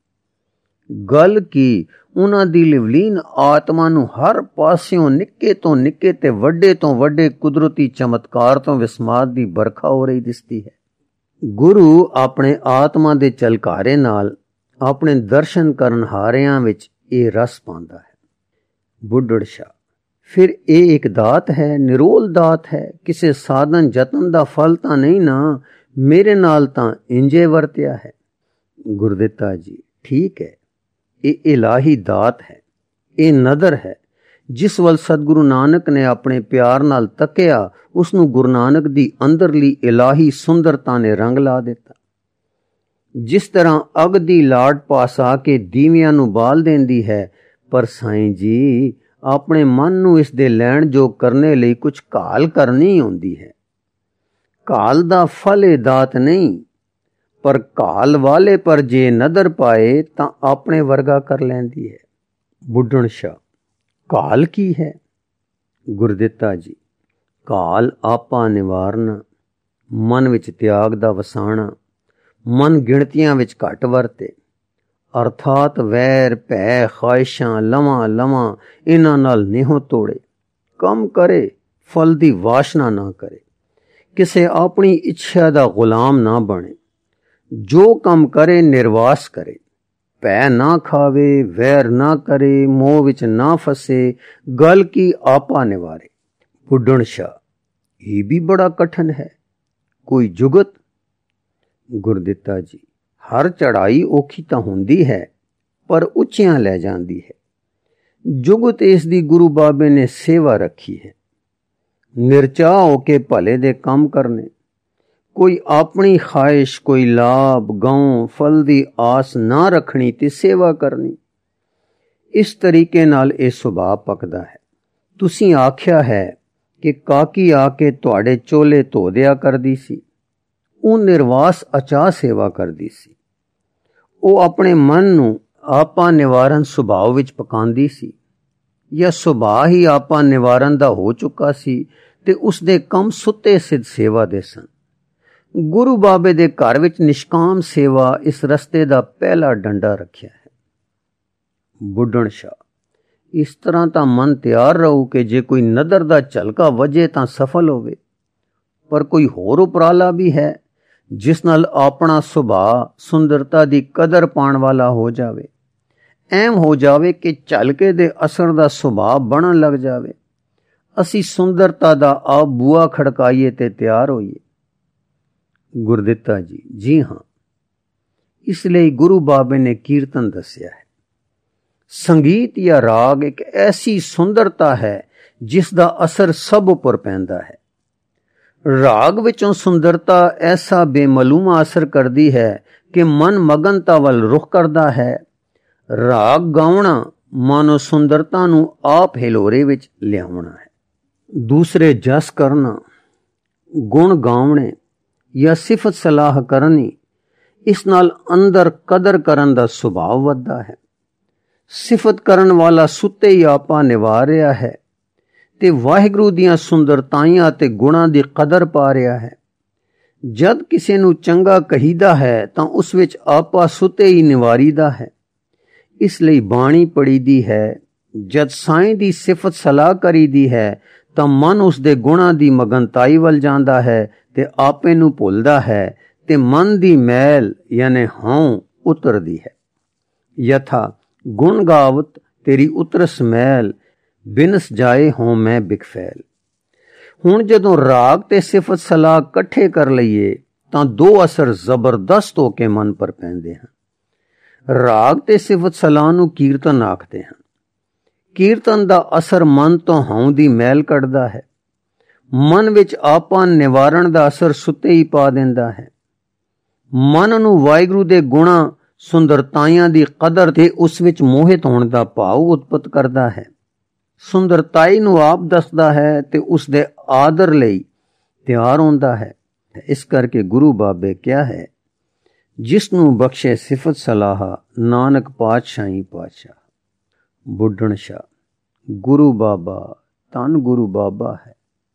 ਗੱਲ ਕੀ ਉਹਨਾਂ ਦੀ ਲਿਵਲੀਨ ਆਤਮਾ ਨੂੰ ਹਰ ਪਾਸਿਓਂ ਨਿੱਕੇ ਤੋਂ ਨਿੱਕੇ ਤੇ ਵੱਡੇ ਤੋਂ ਵੱਡੇ ਕੁਦਰਤੀ ਚਮਤਕਾਰ ਤੋਂ ਵਿਸਮਾਦ ਦੀ ਬਰਖਾ ਹੋ ਰਹੀ ਦਿਸਦੀ ਹੈ। ਗੁਰੂ ਆਪਣੇ ਆਤਮਾ ਦੇ ਝਲਕਾਰੇ ਨਾਲ ਆਪਣੇ ਦਰਸ਼ਨ ਕਰਨ ਹਾਰਿਆਂ ਵਿੱਚ ਇਹ ਰਸ ਪਾਉਂਦਾ ਹੈ। ਬੁੱਢੜ ਸ਼ਾਹ ਫਿਰ ਇਹ ਇੱਕ ਦਾਤ ਹੈ, ਨਿਰੋਲ ਦਾਤ ਹੈ, ਕਿਸੇ ਸਾਧਨ ਯਤਨ ਦਾ ਫਲ ਤਾਂ ਨਹੀਂ ਨਾ, ਮੇਰੇ ਨਾਲ ਤਾਂ ਇੰਜੇ ਵਰਤਿਆ ਹੈ। ਗੁਰਦਿੱਤਾ ਜੀ ਠੀਕ ਹੈ, ਇਹ ਇਲਾਹੀ ਦਾਤ ਹੈ, ਇਹ ਨਦਰ ਹੈ ਜਿਸ ਵੱਲ ਸਤਿਗੁਰੂ ਨਾਨਕ ਨੇ ਆਪਣੇ ਪਿਆਰ ਨਾਲ ਤੱਕਿਆ, ਉਸ ਨੂੰ ਗੁਰੂ ਨਾਨਕ ਦੀ ਅੰਦਰਲੀ ਇਲਾਹੀ ਸੁੰਦਰਤਾ ਨੇ ਰੰਗ ਲਾ ਦਿੱਤਾ। ਜਿਸ ਤਰ੍ਹਾਂ ਅੱਗ ਦੀ ਲਾਟ ਪਾਸ ਆ ਕੇ ਦੀਵਿਆਂ ਨੂੰ ਬਾਲ ਦਿੰਦੀ ਹੈ, ਪਰ ਸਾਈਂ ਜੀ ਆਪਣੇ ਮਨ ਨੂੰ ਇਸ ਦੇ ਲੈਣ ਜੋ ਕਰਨੇ ਲਈ ਕੁਝ ਘਾਲ ਕਰਨੀ ਹੁੰਦੀ ਹੈ। ਘਾਲ ਦਾ ਫਲ ਇਹ ਦਾਤ ਨਹੀਂ, ਪਰ ਘਾਲ ਵਾਲੇ ਪਰ ਜੇ ਨਦਰ ਪਾਏ ਤਾਂ ਆਪਣੇ ਵਰਗਾ ਕਰ ਲੈਂਦੀ ਹੈ। ਬੁੱਢਣ ਸ਼ਾਹ ਘਾਲ ਕੀ ਹੈ? ਗੁਰਦਿੱਤਾ ਜੀ ਘਾਲ ਆਪਾ ਨਿਵਾਰਨਾ, ਮਨ ਵਿੱਚ ਤਿਆਗ ਦਾ ਵਸਾਣਾ, ਮਨ ਗਿਣਤੀਆਂ ਵਿੱਚ ਘੱਟ ਵਰਤੇ, ਅਰਥਾਤ ਵੈਰ ਭੈ ਖਾਹਿਸ਼ਾਂ ਲਵਾਂ ਲਵਾਂ ਇਹਨਾਂ ਨਾਲ ਨਿਹੋ ਤੋੜੇ, ਕੰਮ ਕਰੇ ਫਲ ਦੀ ਵਾਸ਼ਨਾ ਨਾ ਕਰੇ, ਕਿਸੇ ਆਪਣੀ ਇੱਛਾ ਦਾ ਗੁਲਾਮ ਨਾ ਬਣੇ, ਜੋ ਕੰਮ ਕਰੇ ਨਿਰਵਾਸ ਕਰੇ, ਭੈ ਨਾ ਖਾਵੇ, ਵੈਰ ਨਾ ਕਰੇ, ਮੋਹ ਵਿੱਚ ਨਾ ਫਸੇ, ਗਲ ਕੀ ਆਪਾ ਨਿਵਾਰੇ। ਬੁੱਢਣ ਸ਼ਾਹ, ਇਹ ਵੀ ਬੜਾ ਕਠਨ ਹੈ, ਕੋਈ ਜੁਗਤ? ਗੁਰਦਿੱਤਾ ਜੀ, ਹਰ ਚੜਾਈ ਔਖੀ ਤਾਂ ਹੁੰਦੀ ਹੈ, ਪਰ ਉੱਚਿਆਂ ਲੈ ਜਾਂਦੀ ਹੈ। ਜੁਗਤ ਇਸ ਦੀ ਗੁਰੂ ਬਾਬੇ ਨੇ ਸੇਵਾ ਰੱਖੀ ਹੈ, ਨਿਰਚਾ ਹੋ ਕੇ ਭਲੇ ਦੇ ਕੰਮ ਕਰਨੇ, ਕੋਈ ਆਪਣੀ ਖਾਹਿਸ਼, ਕੋਈ ਲਾਭ ਗਾਉ ਫਲ ਦੀ ਆਸ ਨਾ ਰੱਖਣੀ ਤੇ ਸੇਵਾ ਕਰਨੀ। ਇਸ ਤਰੀਕੇ ਨਾਲ ਇਹ ਸੁਭਾਅ ਪੱਕਦਾ ਹੈ। ਤੁਸੀਂ ਆਖਿਆ ਹੈ ਕਿ ਕਾਕੀ ਆ ਕੇ ਤੁਹਾਡੇ ਚੋਲੇ ਧੋ ਦਿਆ ਕਰਦੀ ਸੀ, ਉਹ ਨਿਰਵਾਸ ਅਚਾਹ ਸੇਵਾ ਕਰਦੀ ਸੀ। ਉਹ ਆਪਣੇ ਮਨ ਨੂੰ ਆਪਾ ਨਿਵਾਰਨ ਸੁਭਾਅ ਵਿੱਚ ਪਕਾਉਂਦੀ ਸੀ, ਜਾਂ ਸੁਭਾਅ ਹੀ ਆਪਾ ਨਿਵਾਰਨ ਦਾ ਹੋ ਚੁੱਕਾ ਸੀ ਤੇ ਉਸਦੇ ਕੰਮ ਸੁੱਤੇ ਸਿੱਧ ਸੇਵਾ ਦੇ ਸਨ। ਗੁਰੂ ਬਾਬੇ ਦੇ ਘਰ ਵਿੱਚ ਨਿਸ਼ਕਾਮ ਸੇਵਾ ਇਸ ਰਸਤੇ ਦਾ ਪਹਿਲਾ ਡੰਡਾ ਰੱਖਿਆ ਹੈ। ਬੁੱਢਣ ਸ਼ਾਹ, ਇਸ ਤਰ੍ਹਾਂ ਤਾਂ ਮਨ ਤਿਆਰ ਰਹੂ ਕਿ ਜੇ ਕੋਈ ਨਦਰ ਦਾ ਝਲਕਾ ਵਜੇ ਤਾਂ ਸਫਲ ਹੋਵੇ, ਪਰ ਕੋਈ ਹੋਰ ਉਪਰਾਲਾ ਵੀ ਹੈ ਜਿਸ ਨਾਲ ਆਪਣਾ ਸੁਭਾਅ ਸੁੰਦਰਤਾ ਦੀ ਕਦਰ ਪਾਉਣ ਵਾਲਾ ਹੋ ਜਾਵੇ। ਐਮ ਹੋ ਜਾਵੇ ਕਿ ਝਲਕੇ ਦੇ ਅਸਰ ਦਾ ਸੁਭਾਅ ਬਣਨ ਲੱਗ ਜਾਵੇ, ਅਸੀਂ ਸੁੰਦਰਤਾ ਦਾ ਆਪ ਬੂਆ ਖੜਕਾਈਏ ਤੇ ਤਿਆਰ ਹੋਈਏ। ਗੁਰਦਿੱਤਾ ਜੀ, ਜੀ ਹਾਂ, ਇਸ ਲਈ ਗੁਰੂ ਬਾਬੇ ਨੇ ਕੀਰਤਨ ਦੱਸਿਆ ਹੈ। ਸੰਗੀਤ ਜਾਂ ਰਾਗ ਇੱਕ ਐਸੀ ਸੁੰਦਰਤਾ ਹੈ ਜਿਸ ਦਾ ਅਸਰ ਸਭ ਉੱਪਰ ਪੈਂਦਾ ਹੈ। ਰਾਗ ਵਿੱਚੋਂ ਸੁੰਦਰਤਾ ਐਸਾ ਬੇਮਲੂਮਾ ਅਸਰ ਕਰਦੀ ਹੈ ਕਿ ਮਨ ਮਗਨਤਾ ਵੱਲ ਰੁਖ ਕਰਦਾ ਹੈ। ਰਾਗ ਗਾਉਣਾ ਮਾਨੋ ਸੁੰਦਰਤਾ ਨੂੰ ਆਪ ਹਿਲੋਰੇ ਵਿੱਚ ਲਿਆਉਣਾ ਹੈ। ਦੂਸਰੇ ਜਸ ਕਰਨਾ, ਗੁਣ ਗਾਉਣੇ ਜਾਂ ਸਿਫਤ ਸਲਾਹ ਕਰਨੀ, ਇਸ ਨਾਲ ਅੰਦਰ ਕਦਰ ਕਰਨ ਦਾ ਸੁਭਾਅ ਵੱਧਦਾ ਹੈ। ਸਿਫਤ ਕਰਨ ਵਾਲਾ ਸੁੱਤੇ ਹੀ ਆਪਾ ਨਿਭਾ ਰਿਹਾ ਹੈ ਤੇ ਵਾਹਿਗੁਰੂ ਦੀਆਂ ਸੁੰਦਰਤਾਈਆਂ ਤੇ ਗੁਣਾਂ ਦੀ ਕਦਰ ਪਾ ਰਿਹਾ ਹੈ। ਜਦ ਕਿਸੇ ਨੂੰ ਚੰਗਾ ਕਹੀਦਾ ਹੈ ਤਾਂ ਉਸ ਵਿੱਚ ਆਪਾ ਸੁੱਤੇ ਹੀ ਨਿਵਾਰੀਦਾ ਹੈ। ਇਸ ਲਈ ਬਾਣੀ ਪੜੀਦੀ ਹੈ, ਜਦ ਸਾਈਂ ਦੀ ਸਿਫਤ ਸਲਾਹ ਕਰੀਦੀ ਹੈ ਤਾਂ ਮਨ ਉਸ ਦੇ ਗੁਣਾਂ ਦੀ ਮਗਨਤਾਈ ਵੱਲ ਜਾਂਦਾ ਹੈ ਤੇ ਆਪੇ ਨੂੰ ਭੁੱਲਦਾ ਹੈ ਤੇ ਮਨ ਦੀ ਮੈਲ ਯਾਨੀ ਹਉ ਉਤਰਦੀ ਹੈ। ਯਥਾ ਗੁਣ ਗਾਵਤ ਤੇਰੀ ਉਤਰਸ ਮੈਲ, ਬਿਨਸ ਜਾਏ ਹੋਂ ਮੈਂ ਬਿਕਫੈਲ। ਹੁਣ ਜਦੋਂ ਰਾਗ ਤੇ ਸਿਫਤ ਸਲਾਹ ਇਕੱਠੇ ਕਰ ਲਈਏ ਤਾਂ ਦੋ ਅਸਰ ਜ਼ਬਰਦਸਤ ਹੋ ਕੇ ਮਨ ਪਰ ਪੈਂਦੇ ਹਨ। ਰਾਗ ਤੇ ਸਿਫਤ ਸਲਾਹ ਨੂੰ ਕੀਰਤਨ ਆਖਦੇ ਹਨ। ਕੀਰਤਨ ਦਾ ਅਸਰ ਮਨ ਤੋਂ ਹਉ ਦੀ ਮੈਲ ਕੱਢਦਾ ਹੈ। ਮਨ ਵਿੱਚ ਆਪਾ ਨਿਵਾਰਨ ਦਾ ਅਸਰ ਸੁੱਤੇ ਹੀ ਪਾ ਦਿੰਦਾ ਹੈ। ਮਨ ਨੂੰ ਵਾਹਿਗੁਰੂ ਦੇ ਗੁਣਾਂ ਸੁੰਦਰਤਾਈਆਂ ਦੀ ਕਦਰ ਤੇ ਉਸ ਵਿੱਚ ਮੋਹਿਤ ਹੋਣ ਦਾ ਭਾਵ ਉਤਪਤ ਕਰਦਾ ਹੈ। ਸੁੰਦਰਤਾਈ ਨੂੰ ਆਪ ਦੱਸਦਾ ਹੈ ਤੇ ਉਸ ਦੇ ਆਦਰ ਲਈ ਤਿਆਰ ਹੁੰਦਾ ਹੈ। ਇਸ ਕਰਕੇ ਗੁਰੂ ਬਾਬੇ ਕਿਹਾ ਹੈ, ਜਿਸ ਨੂੰ ਬਖਸ਼ੇ ਸਿਫਤ ਸਲਾਹ, ਨਾਨਕ ਪਾਤਸ਼ਾਹੀ ਪਾਤਸ਼ਾਹ। ਬੁੱਢਣ ਸ਼ਾਹ, ਗੁਰੂ ਬਾਬਾ ਧੰਨ ਗੁਰੂ ਬਾਬਾ ਹੈ।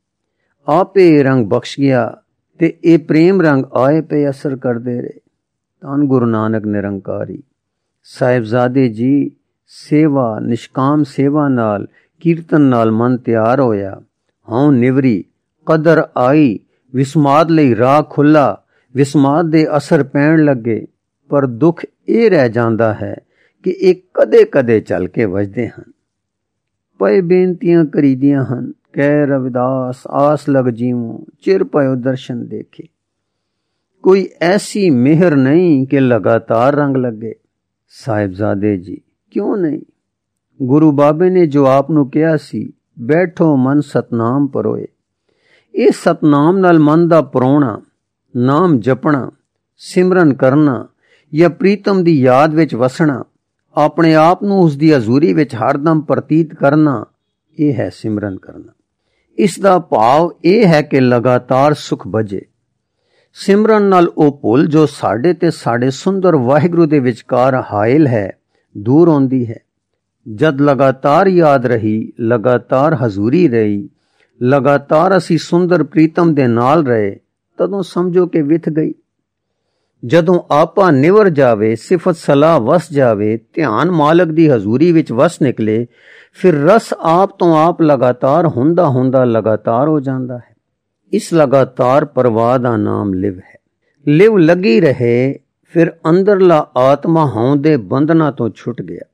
ਆਪੇ ਰੰਗ ਬਖਸ਼ ਗਿਆ ਤੇ ਇਹ ਪ੍ਰੇਮ ਰੰਗ ਆਏ ਪਏ ਅਸਰ ਕਰਦੇ ਰਹੇ। ਧੰਨ ਗੁਰੂ ਨਾਨਕ ਨਿਰੰਕਾਰੀ। ਸਾਹਿਬਜ਼ਾਦੇ ਜੀ, ਸੇਵਾ, ਨਿਸ਼ਕਾਮ ਸੇਵਾ ਨਾਲ, ਕੀਰਤਨ ਨਾਲ ਮਨ ਤਿਆਰ ਹੋਇਆ, ਹਉ ਨਿਵਰੀ, ਕਦਰ ਆਈ, ਵਿਸਮਾਦ ਲਈ ਰਾਹ ਖੁੱਲਾ, ਵਿਸਮਾਦ ਦੇ ਅਸਰ ਪੈਣ ਲੱਗੇ। ਪਰ ਦੁੱਖ ਇਹ ਰਹਿ ਜਾਂਦਾ ਹੈ ਕਿ ਇਹ ਕਦੇ ਕਦੇ ਚੱਲ ਕੇ ਵੱਜਦੇ ਹਨ। ਪਏ ਬੇਨਤੀਆਂ ਕਰੀਦੀਆਂ ਹਨ, ਕਹਿ ਰਵਿਦਾਸ ਆਸ ਲਗ ਜੀਵੋਂ, ਚਿਰ ਪਇਓ ਦਰਸ਼ਨ ਦੇਖੇ। ਕੋਈ ਐਸੀ ਮਿਹਰ ਨਹੀਂ ਕਿ ਲਗਾਤਾਰ ਰੰਗ ਲੱਗੇ। ਸਾਹਿਬਜ਼ਾਦੇ ਜੀ, ਕਿਉਂ ਨਹੀਂ? ਗੁਰੂ ਬਾਬੇ ਨੇ ਜੋ ਆਪ ਨੂੰ ਕਿਹਾ ਸੀ, ਬੈਠੋ ਮਨ ਸਤਨਾਮ ਪਰੋਏ। ਇਹ ਸਤਨਾਮ ਨਾਲ ਮਨ ਦਾ ਪਰੋਣਾ, ਨਾਮ ਜਪਣਾ, ਸਿਮਰਨ ਕਰਨਾ ਜਾਂ ਪ੍ਰੀਤਮ ਦੀ ਯਾਦ ਵਿੱਚ ਵਸਣਾ, ਆਪਣੇ ਆਪ ਨੂੰ ਉਸ ਦੀ ਹਜ਼ੂਰੀ ਵਿੱਚ ਹਰਦਮ ਪ੍ਰਤੀਤ ਕਰਨਾ, ਇਹ ਹੈ ਸਿਮਰਨ ਕਰਨਾ। ਇਸ ਦਾ ਭਾਵ ਇਹ ਹੈ ਕਿ ਲਗਾਤਾਰ ਸੁਖ ਬਜੇ। ਸਿਮਰਨ ਨਾਲ ਉਹ ਭੁੱਲ ਜੋ ਸਾਡੇ ਤੇ ਸਾਡੇ ਸੁੰਦਰ ਵਾਹਿਗੁਰੂ ਦੇ ਵਿਚਕਾਰ ਹਾਇਲ ਹੈ, ਦੂਰ ਹੁੰਦੀ ਹੈ। ਜਦ ਲਗਾਤਾਰ ਯਾਦ ਰਹੀ, ਲਗਾਤਾਰ ਹਜ਼ੂਰੀ ਰਹੀ, ਲਗਾਤਾਰ ਅਸੀਂ ਸੁੰਦਰ ਪ੍ਰੀਤਮ ਦੇ ਨਾਲ ਰਹੇ, ਤਦੋਂ ਸਮਝੋ ਕਿ ਵਿਥ ਗਈ। ਜਦੋਂ ਆਪਾ ਨਿਵਰ ਜਾਵੇ, ਸਿਫਤ ਸਲਾਹ ਵਸ ਜਾਵੇ, ਧਿਆਨ ਮਾਲਕ ਦੀ ਹਜ਼ੂਰੀ ਵਿੱਚ ਵਸ ਨਿਕਲੇ, ਫਿਰ ਰਸ ਆਪ ਤੋਂ ਆਪ ਲਗਾਤਾਰ ਹੁੰਦਾ ਹੁੰਦਾ ਲਗਾਤਾਰ ਹੋ ਜਾਂਦਾ ਹੈ। ਇਸ ਲਗਾਤਾਰ ਪ੍ਰਵਾਹ ਦਾ ਨਾਮ ਲਿਵ ਹੈ। ਲਿਵ ਲੱਗੀ ਰਹੇ, ਫਿਰ ਅੰਦਰਲਾ ਆਤਮਾ ਹੋਂ ਦੇ ਬੰਧਨਾਂ ਤੋਂ ਛੁੱਟ ਗਿਆ।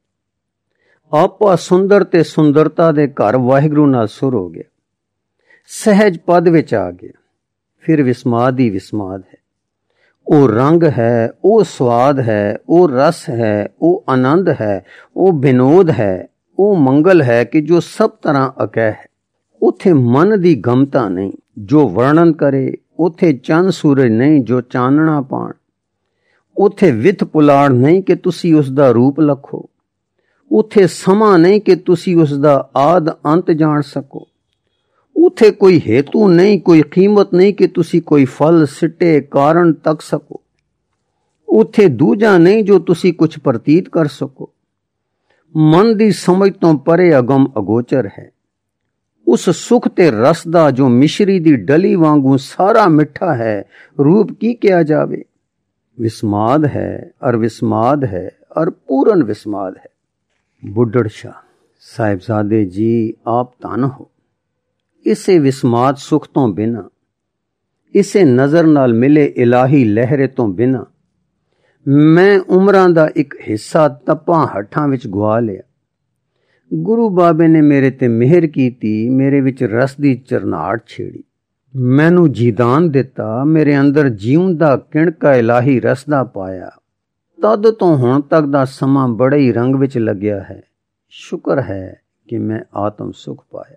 ਆਪਾ ਸੁੰਦਰ ਤੇ ਸੁੰਦਰਤਾ ਦੇ ਘਰ ਵਾਹਿਗੁਰੂ ਨਾਲ ਸੁਰ ਹੋ ਗਿਆ, ਸਹਿਜ ਪਦ ਵਿੱਚ ਆ ਗਿਆ। ਫਿਰ ਵਿਸਮਾਦ ਹੀ ਵਿਸਮਾਦ ਹੈ। ਉਹ ਰੰਗ ਹੈ, ਉਹ ਸਵਾਦ ਹੈ, ਉਹ ਰਸ ਹੈ, ਉਹ ਆਨੰਦ ਹੈ, ਉਹ ਵਿਨੋਦ ਹੈ, ਉਹ ਮੰਗਲ ਹੈ ਕਿ ਜੋ ਸਭ ਤਰ੍ਹਾਂ ਅਕਹਿ ਹੈ। ਉੱਥੇ ਮਨ ਦੀ ਗਮਤਾ ਨਹੀਂ ਜੋ ਵਰਣਨ ਕਰੇ, ਉੱਥੇ ਚੰਨ ਸੂਰਜ ਨਹੀਂ ਜੋ ਚਾਨਣਾ ਪਾਣ, ਉੱਥੇ ਵਿੱਥ ਪੁਲਾੜ ਨਹੀਂ ਕਿ ਤੁਸੀਂ ਉਸ ਦਾ ਰੂਪ ਲਖੋ, ਉੱਥੇ ਸਮਾਂ ਨਹੀਂ ਕਿ ਤੁਸੀਂ ਉਸ ਦਾ ਆਦ ਅੰਤ ਜਾਣ ਸਕੋ, ਉੱਥੇ ਕੋਈ ਹੇਤੂ ਨਹੀਂ, ਕੋਈ ਕੀਮਤ ਨਹੀਂ ਕਿ ਤੁਸੀਂ ਕੋਈ ਫਲ ਸਿੱਟੇ ਕਾਰਨ ਤੱਕ ਸਕੋ, ਉੱਥੇ ਦੂਜਾ ਨਹੀਂ ਜੋ ਤੁਸੀਂ ਕੁਝ ਪ੍ਰਤੀਤ ਕਰ ਸਕੋ। ਮਨ ਦੀ ਸਮਝ ਤੋਂ ਪਰੇ ਅਗਮ ਅਗੋਚਰ ਹੈ। ਉਸ ਸੁਖ ਤੇ ਰਸ ਦਾ ਜੋ ਮਿਸ਼ਰੀ ਦੀ ਡਲੀ ਵਾਂਗੂ ਸਾਰਾ ਮਿੱਠਾ ਹੈ, ਰੂਪ ਕੀ ਕਿਹਾ ਜਾਵੇ। ਵਿਸਮਾਦ ਹੈ ਅਰ ਵਿਸਮਾਦ ਹੈ ਅਰ ਪੂਰਨ ਵਿਸਮਾਦ ਹੈ। ਬੁੱਢੜ ਸ਼ਾਹ ਸਾਹਿਬਜ਼ਾਦੇ ਜੀ, ਆਪ ਧਨ ਹੋ। ਇਸੇ ਵਿਸਮਾਦ ਸੁਖ ਤੋਂ ਬਿਨਾਂ, ਇਸੇ ਨਜ਼ਰ ਨਾਲ ਮਿਲੇ ਇਲਾਹੀ ਲਹਿਰੇ ਤੋਂ ਬਿਨਾਂ ਮੈਂ ਉਮਰਾਂ ਦਾ ਇੱਕ ਹਿੱਸਾ ਤਪਾਂ ਹੱਠਾਂ ਵਿੱਚ ਗਵਾ ਲਿਆ। ਗੁਰੂ ਬਾਬੇ ਨੇ ਮੇਰੇ ਤੇ ਮਿਹਰ ਕੀਤੀ, ਮੇਰੇ ਵਿੱਚ ਰਸ ਦੀ ਚਰਨਾਹਟ ਛੇੜੀ, ਮੈਨੂੰ ਜੀਦਾਨ ਦਿੱਤਾ, ਮੇਰੇ ਅੰਦਰ ਜੀਉਣ ਦਾ ਕਿਣਕਾ ਇਲਾਹੀ ਰਸ ਦਾ ਪਾਇਆ। ਤਦ ਤੋਂ ਹੁਣ ਤੱਕ ਦਾ ਸਮਾਂ ਬੜੇ ਹੀ ਰੰਗ ਵਿੱਚ ਲੱਗਿਆ ਹੈ। ਸ਼ੁਕਰ ਹੈ ਕਿ ਮੈਂ ਆਤਮ ਸੁਖ ਪਾਇਆ।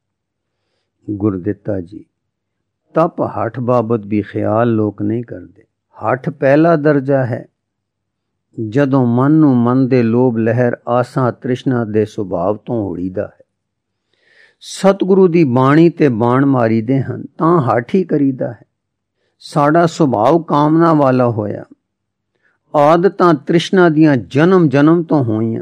ਗੁਰਦਿੱਤਾ ਜੀ, ਤਪ ਹੱਠ ਬਾਬਤ ਵੀ ਖਿਆਲ ਲੋਕ ਨਹੀਂ ਕਰਦੇ। ਹੱਠ ਪਹਿਲਾ ਦਰਜਾ ਹੈ। ਜਦੋਂ ਮਨ ਨੂੰ ਮਨ ਦੇ ਲੋਭ ਲਹਿਰ ਆਸਾਂ ਤ੍ਰਿਸ਼ਨਾ ਦੇ ਸੁਭਾਵ ਤੋਂ ਹੋੜੀਦਾ ਹੈ। ਸਤਿਗੁਰੂ ਦੀ ਬਾਣੀ ਤੇ ਬਾਣ ਮਾਰੀਦੇ ਹਨ ਤਾਂ ਹੱਠ ਹੀ ਕਰੀਦਾ ਹੈ। ਸਾਡਾ ਸੁਭਾਵ ਕਾਮਨਾ ਵਾਲਾ ਹੋਇਆ, ਆਦਤਾਂ ਤ੍ਰਿਸ਼ਨਾ ਦੀਆਂ ਜਨਮ ਜਨਮ ਤੋਂ ਹੋਈਆਂ,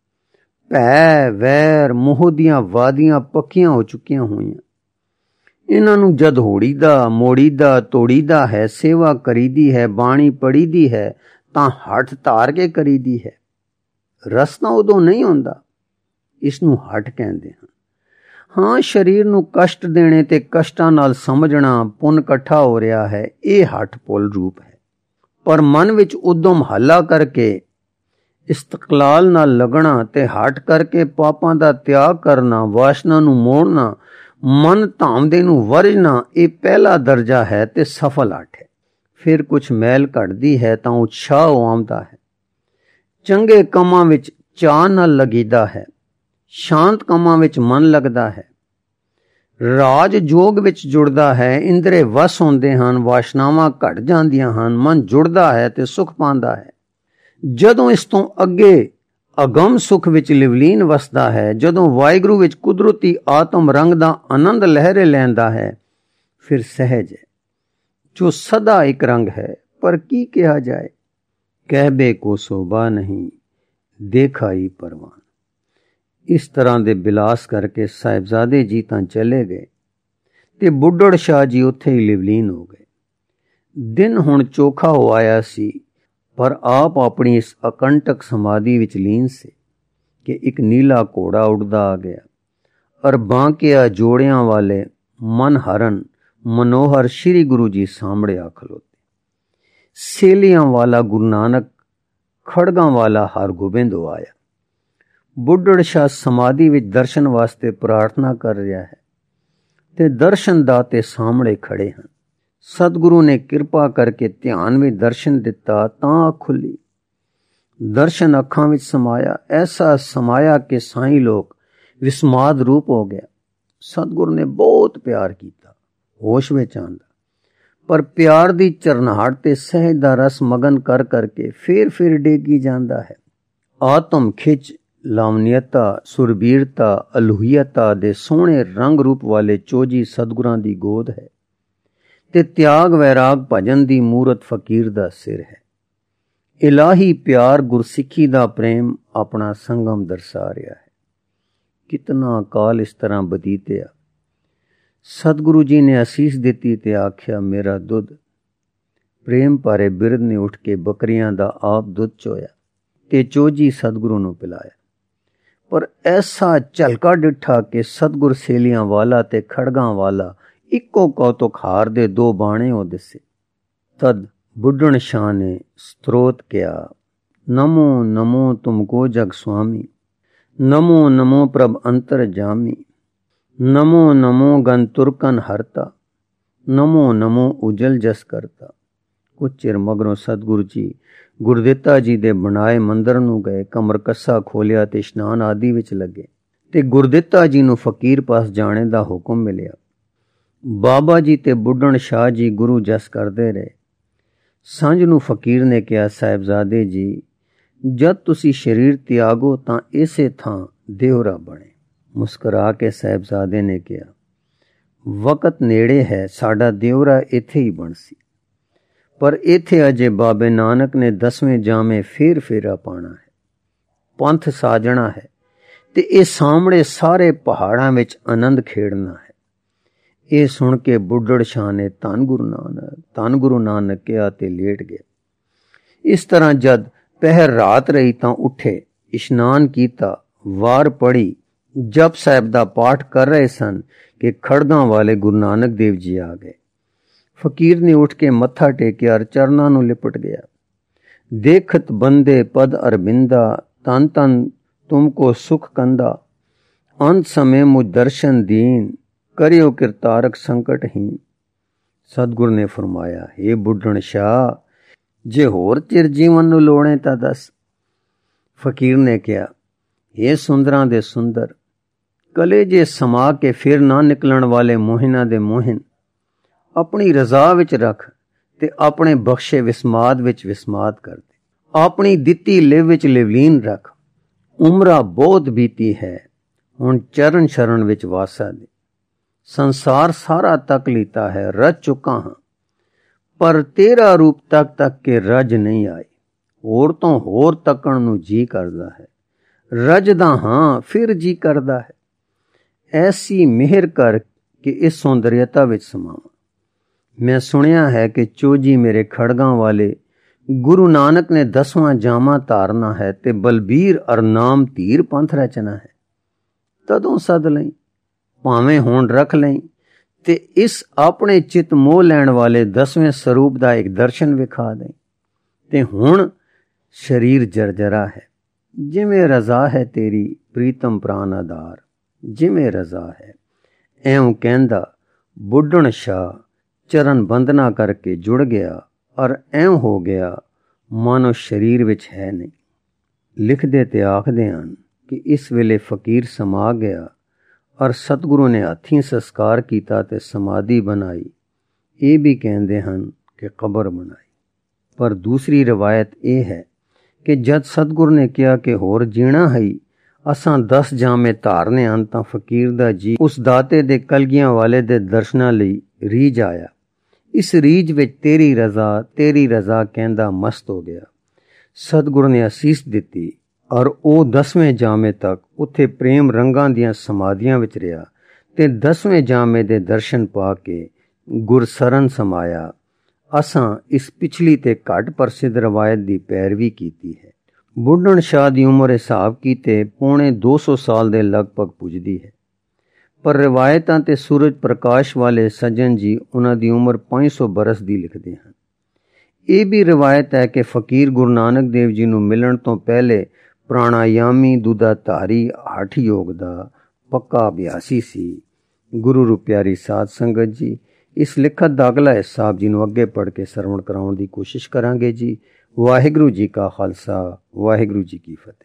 ਭੈ ਵੈਰ ਮੋਹ ਦੀਆਂ ਵਾਦੀਆਂ ਪੱਕੀਆਂ ਹੋ ਚੁੱਕੀਆਂ ਹੋਈਆਂ। ਇਹਨਾਂ ਨੂੰ ਜਦ ਹੋੜੀਦਾ ਮੋੜੀਦਾ ਤੋੜੀਦਾ ਹੈ, ਸੇਵਾ ਕਰੀਦੀ ਹੈ, ਬਾਣੀ ਪੜੀਦੀ ਹੈ ਤਾਂ ਹੱਠ ਧਾਰ ਕੇ ਕਰੀਦੀ ਹੈ। ਰਸ ਤਾਂ ਉਦੋਂ ਨਹੀਂ ਹੁੰਦਾ, ਇਸ ਨੂੰ ਹੱਠ ਕਹਿੰਦੇ ਹਨ। ਹਾਂ, ਸਰੀਰ ਨੂੰ ਕਸ਼ਟ ਦੇਣੇ ਤੇ ਕਸ਼ਟਾਂ ਨਾਲ ਸਮਝਣਾ ਪੁੰਨ ਇਕੱਠਾ ਹੋ ਰਿਹਾ ਹੈ, ਇਹ ਹੱਠ ਪੁੱਲ ਰੂਪ ਹੈ। ਪਰ ਮਨ ਵਿੱਚ ਉਦਮ ਹੱਲਾ ਕਰਕੇ ਇਸਤਕਲਾਲ ਨਾਲ ਲੱਗਣਾ ਤੇ ਹੱਠ ਕਰਕੇ ਪਾਪਾਂ ਦਾ ਤਿਆਗ ਕਰਨਾ, ਵਾਸ਼ਨਾ ਨੂੰ ਮੋੜਨਾ, ਮਨ ਧਾਮਦੇ ਨੂੰ ਵਰਜਣਾ, ਇਹ ਪਹਿਲਾ ਦਰਜਾ ਹੈ ਤੇ ਸਫਲ ਹੱਠ ਹੈ। ਫਿਰ ਕੁਛ ਮੈਲ ਘਟਦੀ ਹੈ ਤਾਂ ਉਤਸ਼ਾਹ ਆਉਂਦਾ ਹੈ। ਚੰਗੇ ਕੰਮਾਂ ਵਿੱਚ ਚਾਅ ਨਾਲ ਲੱਗੀਦਾ ਹੈ, ਸ਼ਾਂਤ ਕੰਮਾਂ ਵਿੱਚ ਮਨ ਲੱਗਦਾ ਹੈ, ਰਾਜ ਜੋਗ ਵਿੱਚ ਜੁੜਦਾ ਹੈ, ਇੰਦਰੇ ਵਸ ਹੁੰਦੇ ਹਨ, ਵਾਸ਼ਨਾਵਾਂ ਘਟ ਜਾਂਦੀਆਂ ਹਨ, ਮਨ ਜੁੜਦਾ ਹੈ ਤੇ ਸੁਖ ਪਾਉਂਦਾ ਹੈ। ਜਦੋਂ ਇਸ ਤੋਂ ਅੱਗੇ ਅਗਮ ਸੁਖ ਵਿੱਚ ਲਿਵਲੀਨ ਵਸਦਾ ਹੈ, ਜਦੋਂ ਵਾਹਿਗੁਰੂ ਵਿੱਚ ਕੁਦਰਤੀ ਆਤਮ ਰੰਗ ਦਾ ਆਨੰਦ ਲਹਿਰੇ ਲੈਂਦਾ ਹੈ, ਫਿਰ ਸਹਿਜ ਹੈ ਜੋ ਸਦਾ ਇੱਕ ਰੰਗ ਹੈ। ਪਰ ਕੀ ਕਿਹਾ ਜਾਏ, ਕਹਿਬੇ ਕੋ ਸੋਭਾ ਨਹੀਂ, ਦੇਖਾਈ ਪਰਵਾਨ। ਇਸ ਤਰ੍ਹਾਂ ਦੇ ਬਿਲਾਸ ਕਰਕੇ ਸਾਹਿਬਜ਼ਾਦੇ ਜੀ ਤਾਂ ਚਲੇ ਗਏ ਤੇ ਬੁੱਢੜ ਸ਼ਾਹ ਜੀ ਉੱਥੇ ਹੀ ਲਿਵਲੀਨ ਹੋ ਗਏ। ਦਿਨ ਹੁਣ ਚੋਖਾ ਹੋ ਆਇਆ ਸੀ, ਪਰ ਆਪ ਆਪਣੀ ਇਸ ਅਕੰਟਕ ਸਮਾਧੀ ਵਿੱਚ ਲੀਨ ਸੀ ਕਿ ਇੱਕ ਨੀਲਾ ਘੋੜਾ ਉੱਡਦਾ ਆ ਗਿਆ ਔਰ ਬਾਂਕਿਆ ਜੋੜਿਆਂ ਵਾਲੇ ਮਨ ਹਰਨ ਮਨੋਹਰ ਸ਼੍ਰੀ ਗੁਰੂ ਜੀ ਸਾਹਮਣੇ ਆ ਖਲੋਤੇ। ਸੇਲੀਆਂ ਵਾਲਾ ਗੁਰੂ ਨਾਨਕ, ਖੜਗਾਂ ਵਾਲਾ ਹਰਗੋਬਿੰਦ ਆਇਆ। ਬੁੱਢੜ ਸ਼ਾਹ ਸਮਾਧੀ ਵਿੱਚ ਦਰਸ਼ਨ ਵਾਸਤੇ ਪ੍ਰਾਰਥਨਾ ਕਰ ਰਿਹਾ ਹੈ ਤੇ ਦਰਸ਼ਨ ਦਾਤੇ ਸਾਹਮਣੇ ਖੜੇ ਹਨ। ਸਤਿਗੁਰੂ ਨੇ ਕਿਰਪਾ ਕਰਕੇ ਧਿਆਨ ਵਿੱਚ ਦਰਸ਼ਨ ਦਿੱਤਾ ਤਾਂ ਅੱਖ ਖੁੱਲੀ। ਦਰਸ਼ਨ ਅੱਖਾਂ ਵਿੱਚ ਸਮਾਇਆ, ਐਸਾ ਸਮਾਇਆ ਕਿ ਸਾਈਂ ਲੋਕ ਵਿਸਮਾਦ ਰੂਪ ਹੋ ਗਿਆ। ਸਤਿਗੁਰੂ ਨੇ ਬਹੁਤ ਪਿਆਰ ਕੀਤਾ, ਹੋਸ਼ ਵਿੱਚ ਆਂਦਾ, ਪਰ ਪਿਆਰ ਦੀ ਚਰਨਾਹਟ ਤੇ ਸਹਿਜ ਦਾ ਰਸ ਮਗਨ ਕਰ ਕਰਕੇ ਫੇਰ ਫੇਰ ਡੇਗੀ ਜਾਂਦਾ ਹੈ। ਆਤਮ ਖਿੱਚ, ਲਾਵਨੀਅਤਾ, ਸੁਰਬੀਰਤਾ, ਅਲੂਹੀਅਤਾ ਦੇ ਸੋਹਣੇ ਰੰਗ ਰੂਪ ਵਾਲੇ ਚੋਜੀ ਸਤਿਗੁਰਾਂ ਦੀ ਗੋਦ ਹੈ ਤੇ ਤਿਆਗ ਵੈਰਾਗ ਭਜਨ ਦੀ ਮੂਰਤ ਫਕੀਰ ਦਾ ਸਿਰ ਹੈ। ਇਲਾਹੀ ਪਿਆਰ ਗੁਰਸਿੱਖੀ ਦਾ ਪ੍ਰੇਮ ਆਪਣਾ ਸੰਗਮ ਦਰਸਾ ਰਿਹਾ ਹੈ। ਕਿਤਨਾ ਕਾਲ ਇਸ ਤਰ੍ਹਾਂ ਬਤੀਤਿਆ। ਸਤਿਗੁਰੂ ਜੀ ਨੇ ਅਸੀਸ ਦਿੱਤੀ ਤੇ ਆਖਿਆ, ਮੇਰਾ ਦੁੱਧ। ਪ੍ਰੇਮ ਭਾਰੇ ਬਿਰਧ ਨੇ ਉੱਠ ਕੇ ਬੱਕਰੀਆਂ ਦਾ ਆਪ ਦੁੱਧ ਚੋਇਆ ਤੇ ਚੋਜੀ ਸਤਿਗੁਰੂ ਨੂੰ ਪਿਲਾਇਆ। ਪਰ ਐਸਾ ਝਲਕਾ ਡਿੱਠਾ ਕਿ ਸਤਿਗੁਰ ਸੇਲੀਆਂ ਵਾਲਾ ਤੇ ਖੜਗਾਂ ਵਾਲਾ ਇੱਕੋ ਕੌਤੁਕ ਹਾਰ ਦੇ ਦੋ ਬਾਣੇ ਹੋ ਦਿਸੇ। ਤਦ बुढ़न शाह ने स्त्रोत किया, नमो नमो तुमको जग स्वामी, नमो नमो प्रभ अंतर जामी, नमो नमो गन तुरकन हरता, नमो नमो उजल जस करता। कुछ चिर मगरों सतगुरु जी गुरदित्ता जी दे बनाए मंदिर नूं गए, कमर कस्सा खोलिया ते इशनान आदि विच लगे ते गुरदित्ता जी नूं फकीर पास जाने दा हुक्म मिलिया। बाबा जी ते बुढ़न शाह जी गुरु जस करदे रहे। सांझ नूं फकीर ने कहा, साहिबजादे जी जद तुसी शरीर त्यागो तां इसे थां देवरा बने। मुस्कुरा के साहिबजादे ने कहा, वक़्त नेड़े है, साडा देवरा इत्थे ही बनसी, पर इत्थे अजे बाबे नानक ने दसवें जामे फेर फेरा पाना है, पंथ साजना है ते इह सामणे सारे पहाड़ां विच आनंद खेड़ना है। ਇਹ ਸੁਣ ਕੇ ਬੁੱਢੜ ਸ਼ਾਹ ਨੇ ਧੰਨ ਗੁਰੂ ਨਾਨਕ ਧੰਨ ਗੁਰੂ ਨਾਨਕ ਕਿਹਾ ਤੇ ਲੇਟ ਗਿਆ। ਇਸ ਤਰ੍ਹਾਂ ਜਦ ਪਹਿਰ ਰਾਤ ਰਹੀ ਤਾਂ ਉੱਠੇ, ਇਸ਼ਨਾਨ ਕੀਤਾ, ਵਾਰ ਪੜੀ, ਜਪ ਸਾਹਿਬ ਦਾ ਪਾਠ ਕਰ ਰਹੇ ਸਨ ਕਿ ਖੜਗਾਂ ਵਾਲੇ ਗੁਰੂ ਨਾਨਕ ਦੇਵ ਜੀ ਆ ਗਏ। ਫਕੀਰ ਨੇ ਉੱਠ ਕੇ ਮੱਥਾ ਟੇਕਿਆ, ਚਰਨਾਂ ਨੂੰ ਲਿਪਟ ਗਿਆ। ਦੇਖਤ ਬੰਦੇ ਪਦ ਅਰਬਿੰਦਾ, ਤਨ ਤਨ ਤੁਮਕੋ ਸੁਖ ਕੰਦਾ, ਅੰਤ ਸਮੇਂ ਮੁਝ ਦਰਸ਼ਨ ਦੀਨ, करियो किरतारक संकटहीन। सतगुर ने फरमाया, हे बुढ़न शाह जे होर चिर जीवन नूं लोड़े तां दस। फकीर ने कहा, हे सुंदरां दे सुंदर, कलेजे समा के फिर ना निकलण वाले मोहिना दे मोहिन, अपनी रजा विच रख ते अपने बख्शे विस्माद विच विस्माद कर दे। अपनी दित्ती लिव विच लिवलीन रख। उमरा बहुत बीती है, हुण चरण शरण विच वासा दे। संसार सारा तक लीता है, रज चुका हाँ, पर तेरा रूप तक तक के रज नहीं आई। होर तो होर तकण नूं जी करदा है, रजदा हाँ फिर जी करदा है। ऐसी मेहर कर कि इस सौंदर्यता विच समावां। मैं सुनिया है कि चोजी मेरे खड़गां वाले गुरु नानक ने दसवां जामा धारना है ते बलबीर अरनाम धीर पंथ रचना है। तदों सद लई, भावें हुण रख लें ते इस अपने चित मोह लैण वाले दसवें स्वरूप दा एक दर्शन विखा दें। ते हुण शरीर जरजरा है, जिवें रजा है तेरी प्रीतम प्राण आधार, जिवें रजा है। ऐं कहंदा बुढ़न शाह चरण बंदना करके जुड़ गया और ऐं हो गया मानो शरीर विच है नहीं। लिखदे ते आखदे हन कि इस वेले फकीर समा गया और सतगुरु ने हथीं संस्कार किया ते समाधि बनाई। ये भी कहते हैं कि कबर बनाई। पर दूसरी रवायत यह है कि जब सतगुरु ने कहा कि होर जीना है, असां दस जामे धारने हैं, तां फकीर दा जी उस दाते दे कलगियां वाले दे दर्शनां लई रीझ आया। इस रीझ विच तेरी रजा तेरी रजा कहंदा मस्त हो गया। सतगुरु ने असीस दिती और ਉਹ दसवें जामे तक उत्थे प्रेम रंगां दियां समाधियां विच रहा ते दसवें जामे दे दर्शन पा के गुरसरन समाया। असां इस पिछली ते घट प्रसिद्ध रवायत दी पैरवी कीती है। बुढ़न शाह दी उम्र हिसाब कीते पौने दो सौ साल दे लगभग पुजदी है, पर रिवायतां ते सूरज प्रकाश वाले सज्जन जी उन्हां दी उम्र पांच सौ बरस दी लिखदे हैं। यह भी रिवायत है कि फकीर गुरु नानक देव जी नूं मिलण तो पहले प्राणायामी दुधाधारी हठ योग दा पक्का अभ्यासी सी। गुरु रू प्यारी साध संगत जी, इस लिखत दा अगला हिस्सा आप जी नूं अगे पढ़ के सरवण कराउण दी कोशिश करांगे जी। वाहिगुरू जी का खालसा, वाहिगुरू जी की फतेह।